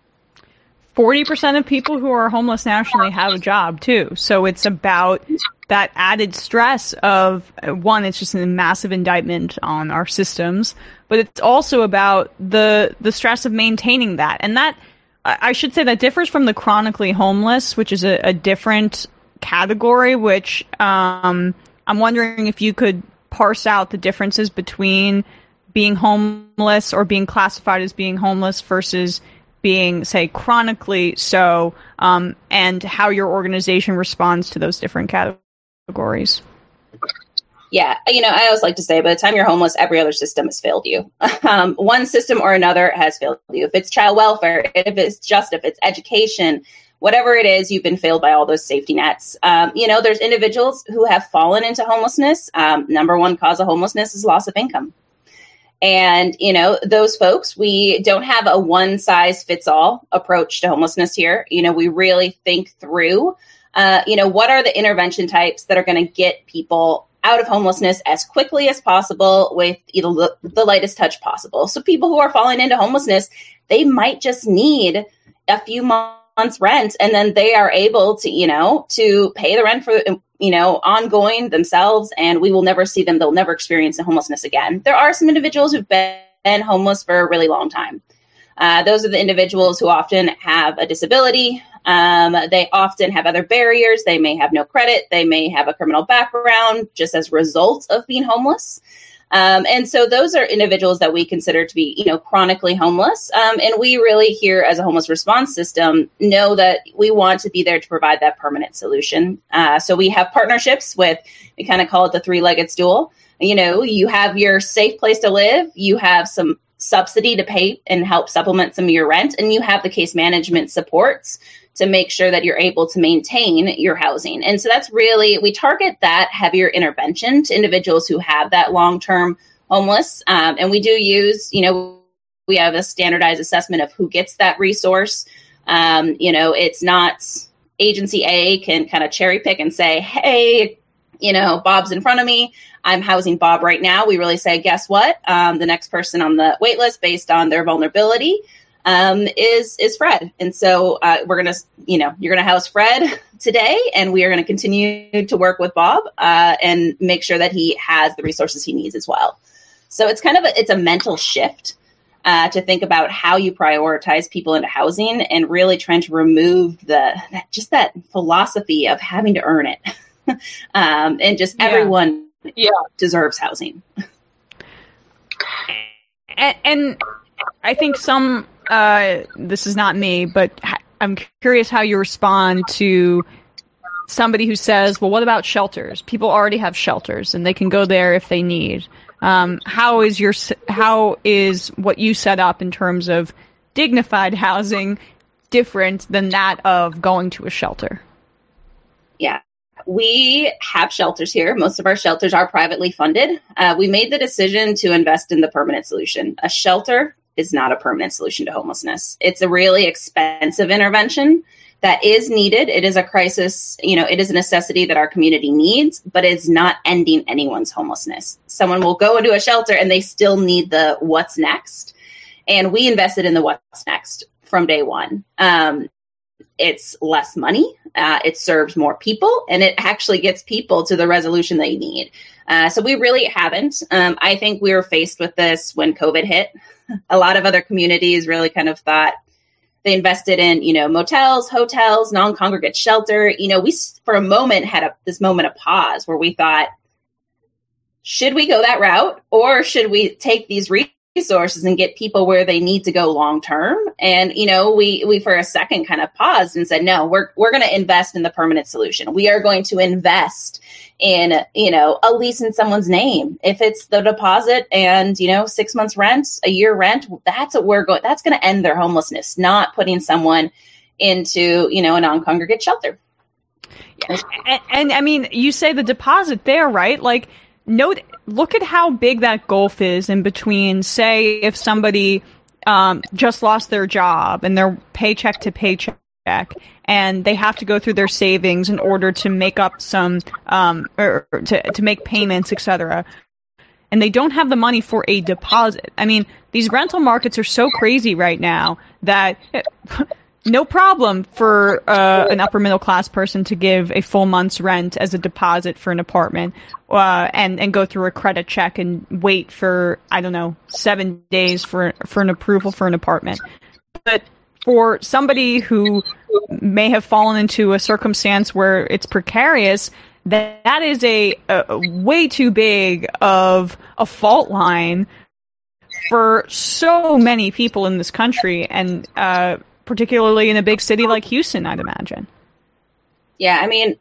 forty percent of people who are homeless nationally have a job too. So it's about that added stress of, one, it's just a massive indictment on our systems, but it's also about the the stress of maintaining that. And that, I should say, that differs from the chronically homeless, which is a, a different category, which um, I'm wondering if you could parse out the differences between being homeless or being classified as being homeless versus being, say, chronically so, um, and how your organization responds to those different categories? Yeah, you know, I always like to say, by the time you're homeless, every other system has failed you. Um, one system or another has failed you. If it's child welfare, if it's just, if it's education, whatever it is, you've been failed by all those safety nets. Um, you know, there's individuals who have fallen into homelessness. Um, number one cause of homelessness is loss of income. And, you know, those folks, we don't have a one size fits all approach to homelessness here. You know, we really think through, uh, you know, what are the intervention types that are going to get people out of homelessness as quickly as possible with you know, the, the lightest touch possible. So people who are falling into homelessness, they might just need a few months rent, and then they are able to, you know, to pay the rent for, you know, ongoing themselves, and we will never see them. They'll never experience the homelessness again. There are some individuals who've been homeless for a really long time. Uh, those are the individuals who often have a disability. Um, they often have other barriers. They may have no credit. They may have a criminal background just as a result of being homeless. Um, and so those are individuals that we consider to be, you know, chronically homeless. Um, and we really here as a homeless response system know that we want to be there to provide that permanent solution. Uh, so we have partnerships with, we kind of call it the three-legged stool. You know, you have your safe place to live. You have some subsidy to pay and help supplement some of your rent. And you have the case management supports to make sure that you're able to maintain your housing. And so that's really, we target that heavier intervention to individuals who have that long-term homeless. Um, and we do use, you know, we have a standardized assessment of who gets that resource. Um, you know, it's not agency A can kind of cherry pick and say, hey, you know, Bob's in front of me. I'm housing Bob right now. We really say, guess what? Um, the next person on the wait list based on their vulnerability um, is is Fred. And so uh, we're going to, you know, you're going to house Fred today, and we are going to continue to work with Bob uh, and make sure that he has the resources he needs as well. So it's kind of a, it's a mental shift uh, to think about how you prioritize people into housing and really trying to remove the just that philosophy of having to earn it. um, and just Yeah. everyone yeah. deserves housing. And, and I think some, uh, this is not me, but ha- I'm curious how you respond to somebody who says, well, what about shelters? People already have shelters and they can go there if they need. Um, how is your, how is what you set up in terms of dignified housing different than that of going to a shelter? Yeah. We have shelters here. Most of our shelters are privately funded. Uh, we made the decision to invest in the permanent solution. A shelter is not a permanent solution to homelessness. It's a really expensive intervention that is needed. It is a crisis, you know, it is a necessity that our community needs, but it's not ending anyone's homelessness. Someone will go into a shelter and they still need the what's next. And we invested in the what's next from day one. Um, It's less money, uh, it serves more people, and it actually gets people to the resolution they need. Uh, so we really haven't. Um, I think we were faced with this when COVID hit. A lot of other communities really kind of thought they invested in, you know, motels, hotels, non-congregate shelter. You know, we for a moment had a, this moment of pause where we thought, should we go that route, or should we take these resources resources and get people where they need to go long term? And, you know, we, we for a second kind of paused and said, no, we're, we're going to invest in the permanent solution. We are going to invest in, you know, a lease in someone's name. If it's the deposit and, you know, six months rent, a year rent, that's what we're going, that's going to end their homelessness, not putting someone into, you know, a non-congregate shelter. Yes. And, and I mean, you say the deposit there, right? Like, note, look at how big that gulf is in between, say, if somebody um, just lost their job and they're paycheck to paycheck and they have to go through their savings in order to make up some, um, or to, to make payments, et cetera. And they don't have the money for a deposit. I mean, these rental markets are so crazy right now that no problem for uh, an upper middle class person to give a full month's rent as a deposit for an apartment, uh, and and go through a credit check and wait for, I don't know, seven days for for an approval for an apartment. But for somebody who may have fallen into a circumstance where it's precarious, that, that is a, a way too big of a fault line for so many people in this country, and uh, particularly in a big city like Houston, I'd imagine. Yeah, I mean,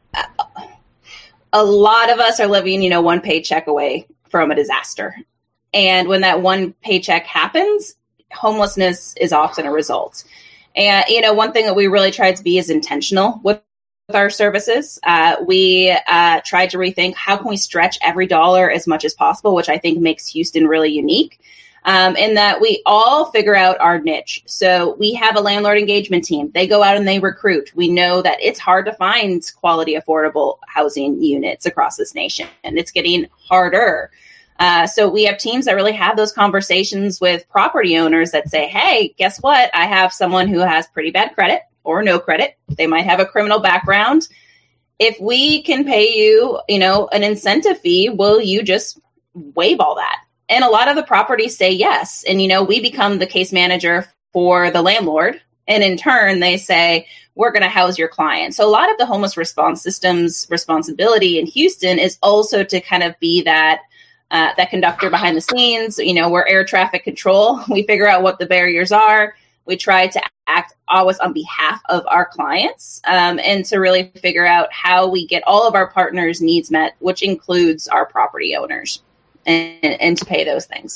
a lot of us are living, you know, one paycheck away from a disaster. And when that one paycheck happens, homelessness is often a result. And, you know, one thing that we really tried to be is intentional with our services. Uh, we uh, tried to rethink how can we stretch every dollar as much as possible, which I think makes Houston really unique. Um, in that we all figure out our niche. So we have a landlord engagement team. They go out and they recruit. We know that it's hard to find quality, affordable housing units across this nation, and it's getting harder. Uh, so we have teams that really have those conversations with property owners that say, hey, guess what? I have someone who has pretty bad credit or no credit. They might have a criminal background. If we can pay you, you know, an incentive fee, will you just waive all that? And a lot of the properties say yes. And, you know, we become the case manager for the landlord. And in turn, they say, we're going to house your client. So a lot of the homeless response system's responsibility in Houston is also to kind of be that uh, that conductor behind the scenes. You know, we're air traffic control. We figure out what the barriers are. We try to act always on behalf of our clients um, and to really figure out how we get all of our partners' needs met, which includes our property owners. And, and to pay those things.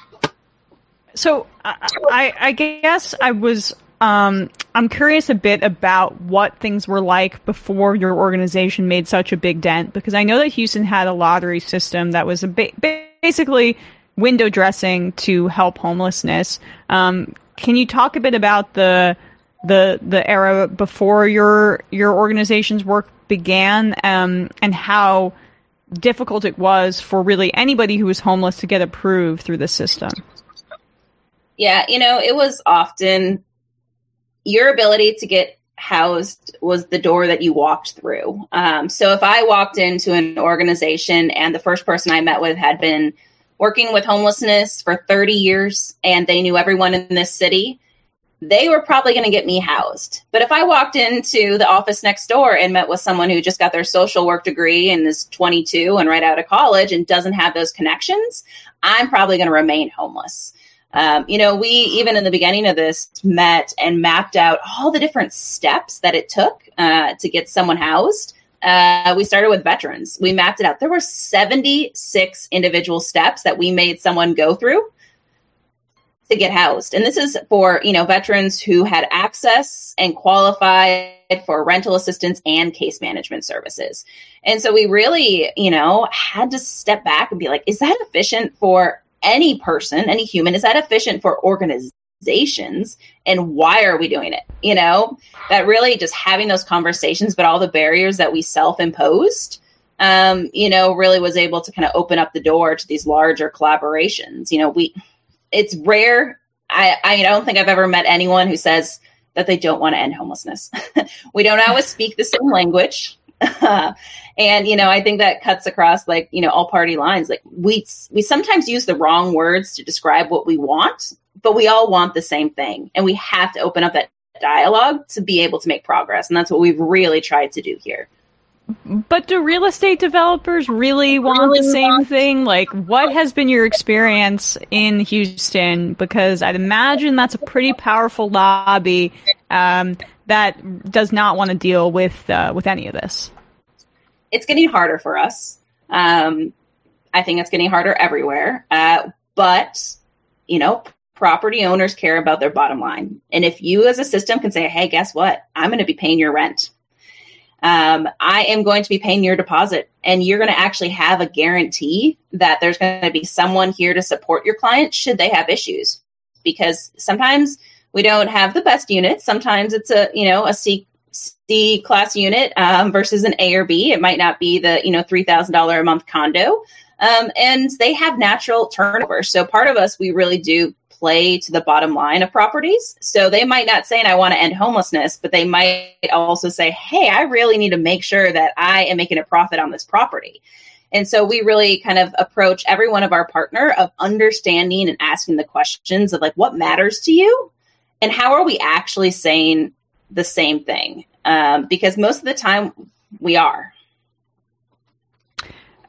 So I, I guess I was, um, I'm curious a bit about what things were like before your organization made such a big dent, because I know that Houston had a lottery system that was a ba- basically window dressing to help homelessness. Um, can you talk a bit about the the the era before your your organization's work began, um, and how difficult it was for really anybody who was homeless to get approved through the system? Yeah, you know, it was often your ability to get housed was the door that you walked through. Um, so if I walked into an organization and the first person I met with had been working with homelessness for thirty years and they knew everyone in this city, they were probably going to get me housed. But if I walked into the office next door and met with someone who just got their social work degree and is twenty-two and right out of college and doesn't have those connections, I'm probably going to remain homeless. Um, you know, we, even in the beginning of this, met and mapped out all the different steps that it took uh, to get someone housed. Uh, we started with veterans. We mapped it out. There were seventy-six individual steps that we made someone go through to get housed. And this is for, you know, veterans who had access and qualified for rental assistance and case management services. And so we really, you know, had to step back and be like, is that efficient for any person, any human? Is that efficient for organizations? And why are we doing it? You know, that really just having those conversations, but all the barriers that we self-imposed, um, you know, really was able to kind of open up the door to these larger collaborations. You know, we, it's rare. I, I don't think I've ever met anyone who says that they don't want to end homelessness. We don't always speak the same language. And, you know, I think that cuts across, like, you know, all party lines. Like we, we sometimes use the wrong words to describe what we want, but we all want the same thing. And we have to open up that dialogue to be able to make progress. And that's what we've really tried to do here. But do real estate developers really want really the same want- thing? Like, what has been your experience in Houston? Because I'd imagine that's a pretty powerful lobby um, that does not want to deal with uh, with any of this. It's getting harder for us. Um, I think it's getting harder everywhere. Uh, but, you know, property owners care about their bottom line. And if you as a system can say, hey, guess what? I'm going to be paying your rent. Um, I am going to be paying your deposit, and you're going to actually have a guarantee that there's going to be someone here to support your client should they have issues. Because sometimes we don't have the best units. Sometimes it's a, you know, a C, C class unit um, versus an A or B. It might not be the, you know, three thousand dollars a month condo. Um, and they have natural turnover. So part of us, we really do play to the bottom line of properties. So they might not say, and I want to end homelessness, but they might also say, hey, I really need to make sure that I am making a profit on this property. And so we really kind of approach every one of our partner of understanding and asking the questions of like, what matters to you? And how are we actually saying the same thing? Um, because most of the time we are.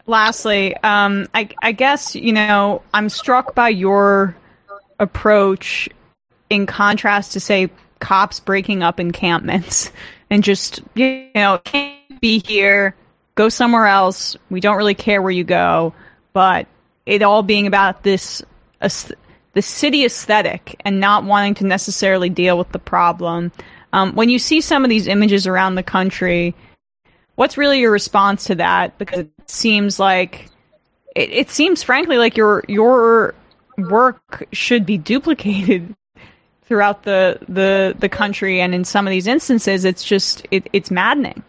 lastly, um, I, I guess, you know, I'm struck by your approach in contrast to, say, cops breaking up encampments and just, you know, can't be here, go somewhere else. We don't really care where you go, but it all being about this, uh, the city aesthetic and not wanting to necessarily deal with the problem. Um, when you see some of these images around the country, what's really your response to that? Because it seems like, it, it seems frankly like your your work should be duplicated throughout the, the, the country, and in some of these instances, it's just, it, it's maddening.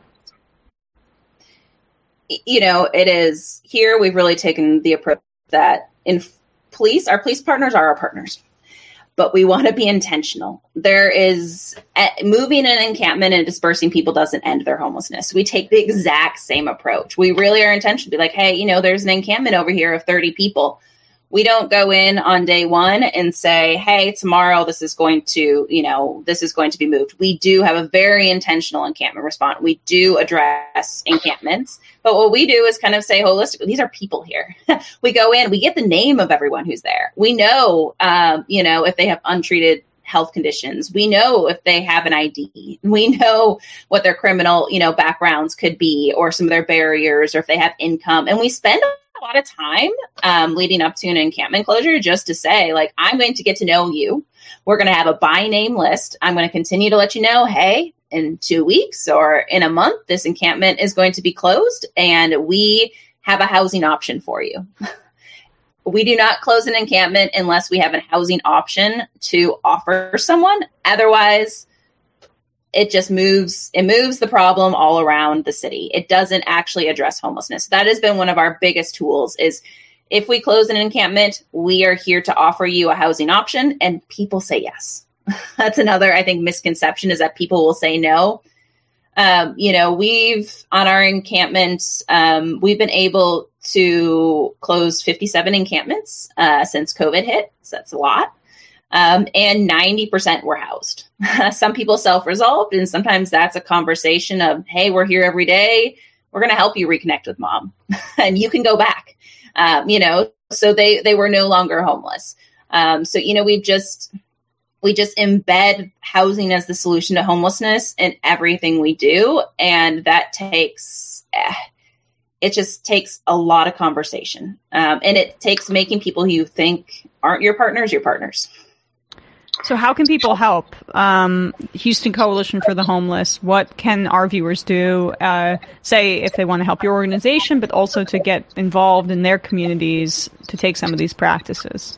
You know, it is. Here, we've really taken the approach that in police, our police partners are our partners, but we want to be intentional. There is uh, moving an encampment and dispersing people doesn't end their homelessness. We take the exact same approach. We really are intentional to be like, hey, you know, there's an encampment over here of thirty people. We don't go in on day one and say, hey, tomorrow this is going to, you know, this is going to be moved. We do have a very intentional encampment response. We do address encampments. But what we do is kind of say holistically, these are people here. We go in, we get the name of everyone who's there. We know, um, you know, if they have untreated health conditions. We know if they have an I D. We know what their criminal, you know, backgrounds could be, or some of their barriers, or if they have income. And we spend a lot of time um, leading up to an encampment closure just to say, like, I'm going to get to know you. We're going to have a by name list. I'm going to continue to let you know, hey, in two weeks or in a month, this encampment is going to be closed, and we have a housing option for you. We do not close an encampment unless we have a housing option to offer someone. Otherwise, it just moves, it moves the problem all around the city. It doesn't actually address homelessness. That has been one of our biggest tools is if we close an encampment, we are here to offer you a housing option, and people say yes. That's another, I think, misconception is that people will say no. Um, you know, we've, on our encampments, um, we've been able to close fifty-seven encampments uh, since COVID hit. So that's a lot. Um, and ninety percent were housed. Some people self-resolved, and sometimes that's a conversation of, hey, we're here every day. We're going to help you reconnect with mom, and you can go back. Um, you know, so they, they were no longer homeless. Um, so, you know, we just... We just embed housing as the solution to homelessness in everything we do. And that takes, eh, it just takes a lot of conversation. Um, and it takes making people who you think aren't your partners, your partners. So how can people help? Um, Houston Coalition for the Homeless, what can our viewers do, uh, say, if they want to help your organization, but also to get involved in their communities to take some of these practices?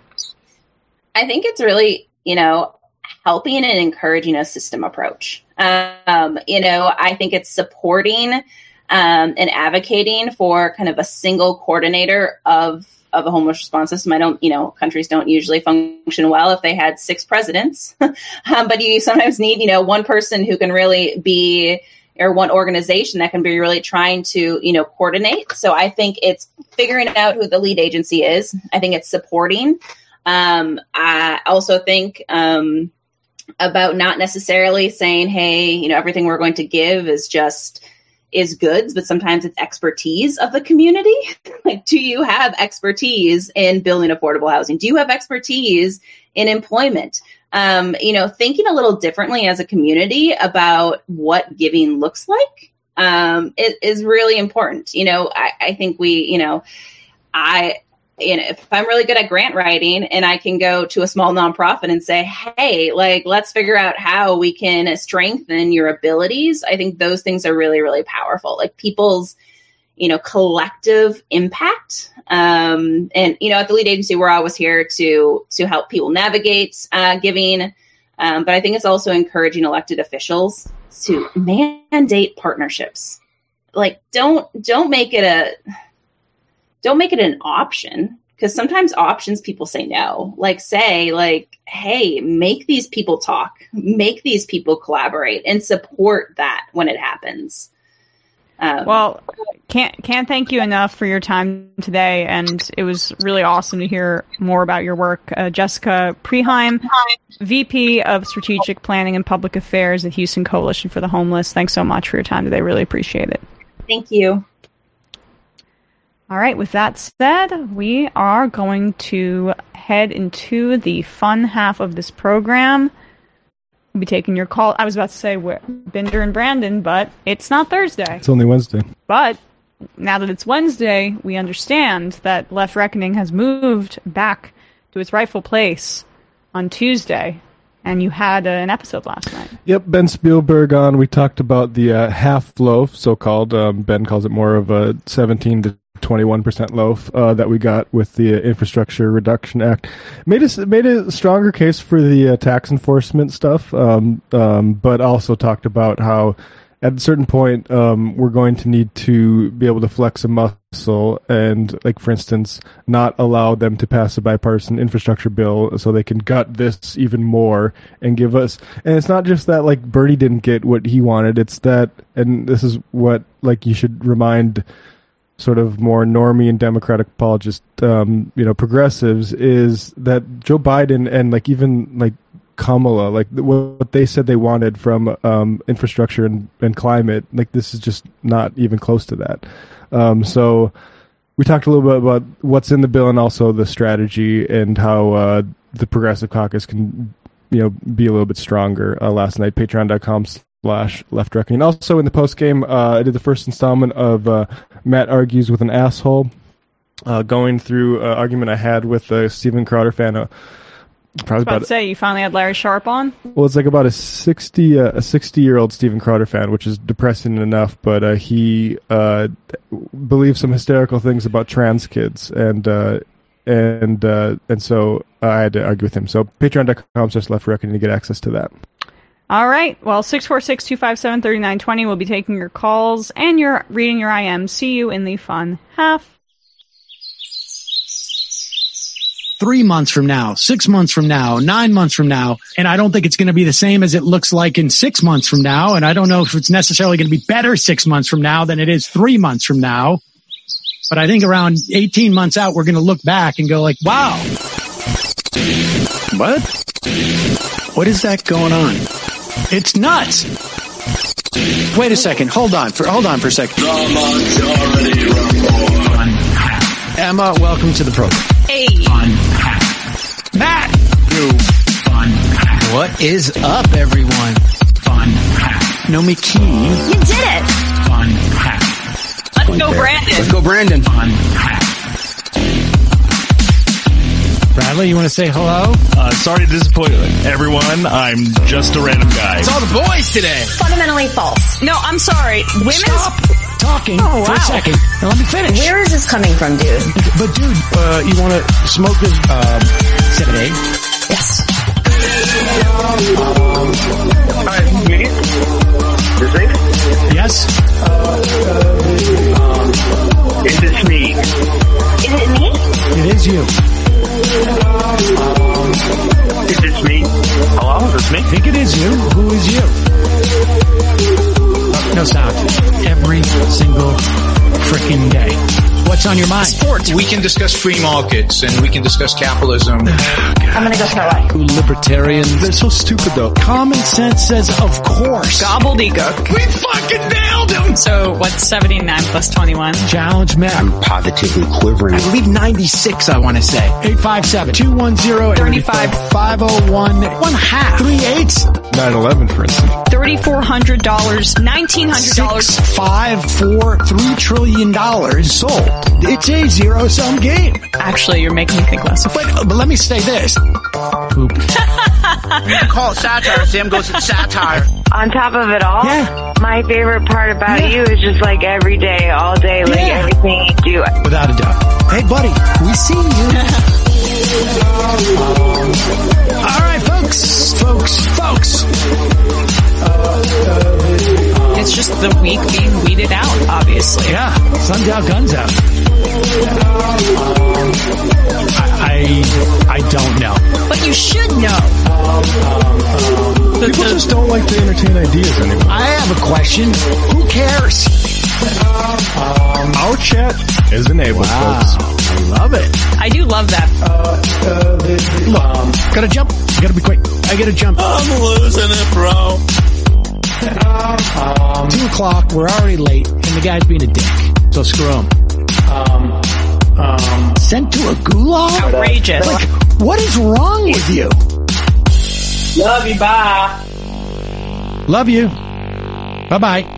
I think it's really, you know, helping and encouraging a system approach. Um, you know, I think it's supporting um, and advocating for kind of a single coordinator of of a homeless response system. I don't, you know, countries don't usually function well if they had six presidents, um, but you sometimes need, you know, one person who can really be, or one organization that can be really trying to, you know, coordinate. So I think it's figuring out who the lead agency is. I think it's supporting. Um, I also think um, about not necessarily saying, hey, you know, everything we're going to give is just is goods, but sometimes it's expertise of the community. Like, do you have expertise in building affordable housing? Do you have expertise in employment? Um, you know, thinking a little differently as a community about what giving looks like um, is, is really important. You know, I, I think we, you know, I, you know, if I'm really good at grant writing and I can go to a small nonprofit and say, hey, like, let's figure out how we can strengthen your abilities. I think those things are really, really powerful. Like people's, you know, collective impact. Um, and, you know, at the lead agency, we're always here to, to help people navigate uh, giving. Um, but I think it's also encouraging elected officials to mandate partnerships. Like, don't, don't make it a, Don't make it an option, because sometimes options people say no. Like say like, hey, make these people talk, make these people collaborate, and support that when it happens. Um, well, can't can't thank you enough for your time today, and it was really awesome to hear more about your work. Uh, Jessica Preheim, V P of Strategic Planning and Public Affairs at Houston Coalition for the Homeless. Thanks so much for your time today. Really appreciate it. Thank you. All right, with that said, we are going to head into the fun half of this program. We'll be taking your call. I was about to say we're Binder and Brandon, but it's not Thursday. It's only Wednesday. But now that it's Wednesday, we understand that Left Reckoning has moved back to its rightful place on Tuesday. And you had uh, an episode last night. Yep, Ben Spielberg on. We talked about the uh, half loaf, so-called. Um, Ben calls it more of a seventeen to twenty-one percent loaf uh, that we got with the uh, Infrastructure Reduction Act. Made a, made a stronger case for the uh, tax enforcement stuff, um, um, but also talked about how at a certain point um, we're going to need to be able to flex a muscle and, like, for instance, not allow them to pass a bipartisan infrastructure bill so they can gut this even more and give us... And it's not just that, like, Bernie didn't get what he wanted. It's that, and this is what, like, you should remind sort of more normie and Democratic apologist, um, you know, progressives, is that Joe Biden and, like, even, like, Kamala, like what they said they wanted from um, infrastructure and, and climate, like this is just not even close to that. Um, so we talked a little bit about what's in the bill and also the strategy and how uh, the Progressive Caucus can, you know, be a little bit stronger uh, last night. Patreon.com slash Left Reckoning. Also in the post game, uh, I did the first installment of uh, Matt Argues with an Asshole, uh, going through an argument I had with a Steven Crowder fan. Uh, Probably I was about about to say, you finally had Larry Sharp on? Well, it's like about a sixty uh, a sixty year old Steven Crowder fan, which is depressing enough. But uh, he uh, believes some hysterical things about trans kids, and uh, and uh, and so I had to argue with him. So Patreon.com slash Left Reckoning to get access to that. All right. Well, six four six, two five seven, three nine two zero. We'll be taking your calls and you're reading your I Ms. See you in the fun half. Three months from now, six months from now, nine months from now. And I don't think it's going to be the same as it looks like in six months from now. And I don't know if it's necessarily going to be better six months from now than it is three months from now. But I think around eighteen months out, we're going to look back and go like, wow. What? What is that going on? It's nuts. Wait a second. Hold on for, hold on for a second. Emma, welcome to the program. Hey. Fun. Matt. You. Fun. What is up, everyone? Fun. Nomi Key. You did it. Fun. Let's Fun go, fair. Brandon. Let's go, Brandon. Fun. Bradley, you want to say hello? Uh, sorry to disappoint everyone. I'm just a random guy. It's all the boys today. Fundamentally false. No, I'm sorry. Women's... Stop talking Oh, for wow. a second. Now let me finish. Where is this coming from, dude? But dude, uh, you want to smoke this, um, seven A? Yes. Hi, me? Is it? Yes? Is this me? Is it me? It is you. Is this me? Hello, is this me? I think it is you. Who is you? No sound. Every single freaking day. What's on your mind? Sports. We can discuss free markets and we can discuss capitalism. I'm gonna go smell it. Who libertarians? They're so stupid though. Common sense says of course. Gobbledygook. We fucking nailed him! So, what's seventy-nine plus twenty-one? Challenge Matt. I'm positively quivering. I believe ninety-six, I want to say. eight five seven, two one zero, thirty-five, five oh one, one half. Three eights. nine eleven, for instance. thirty-four hundred dollars, nineteen hundred dollars. Six, five, four, three trillion dollars sold. It's a zero-sum game. Actually, you're making me think less of But, but let me say this. Poop. Call it satire. Sam goes with satire. On top of it all, Yeah. my favorite part about Yeah. you is just like every day, all day, like Yeah. everything you do. Without a doubt. Hey, buddy, we see you. All right, folks, folks, folks. It's just the week being weeded out, obviously. Yeah, sun's out, guns out. I, I don't know. But you should know. The, People the, just don't like to entertain ideas anymore. I have a question. Who cares? Our chat is enabled, Wow, folks. I love it. I do love that. Look, gotta jump. Gotta be quick. I gotta jump. I'm losing it, bro. Two o'clock. We're already late, and the guy's being a dick. So screw him. Um, um, sent to a gulag? Outrageous. Like, what is wrong with you? Love you. Bye. Love you. Bye-bye.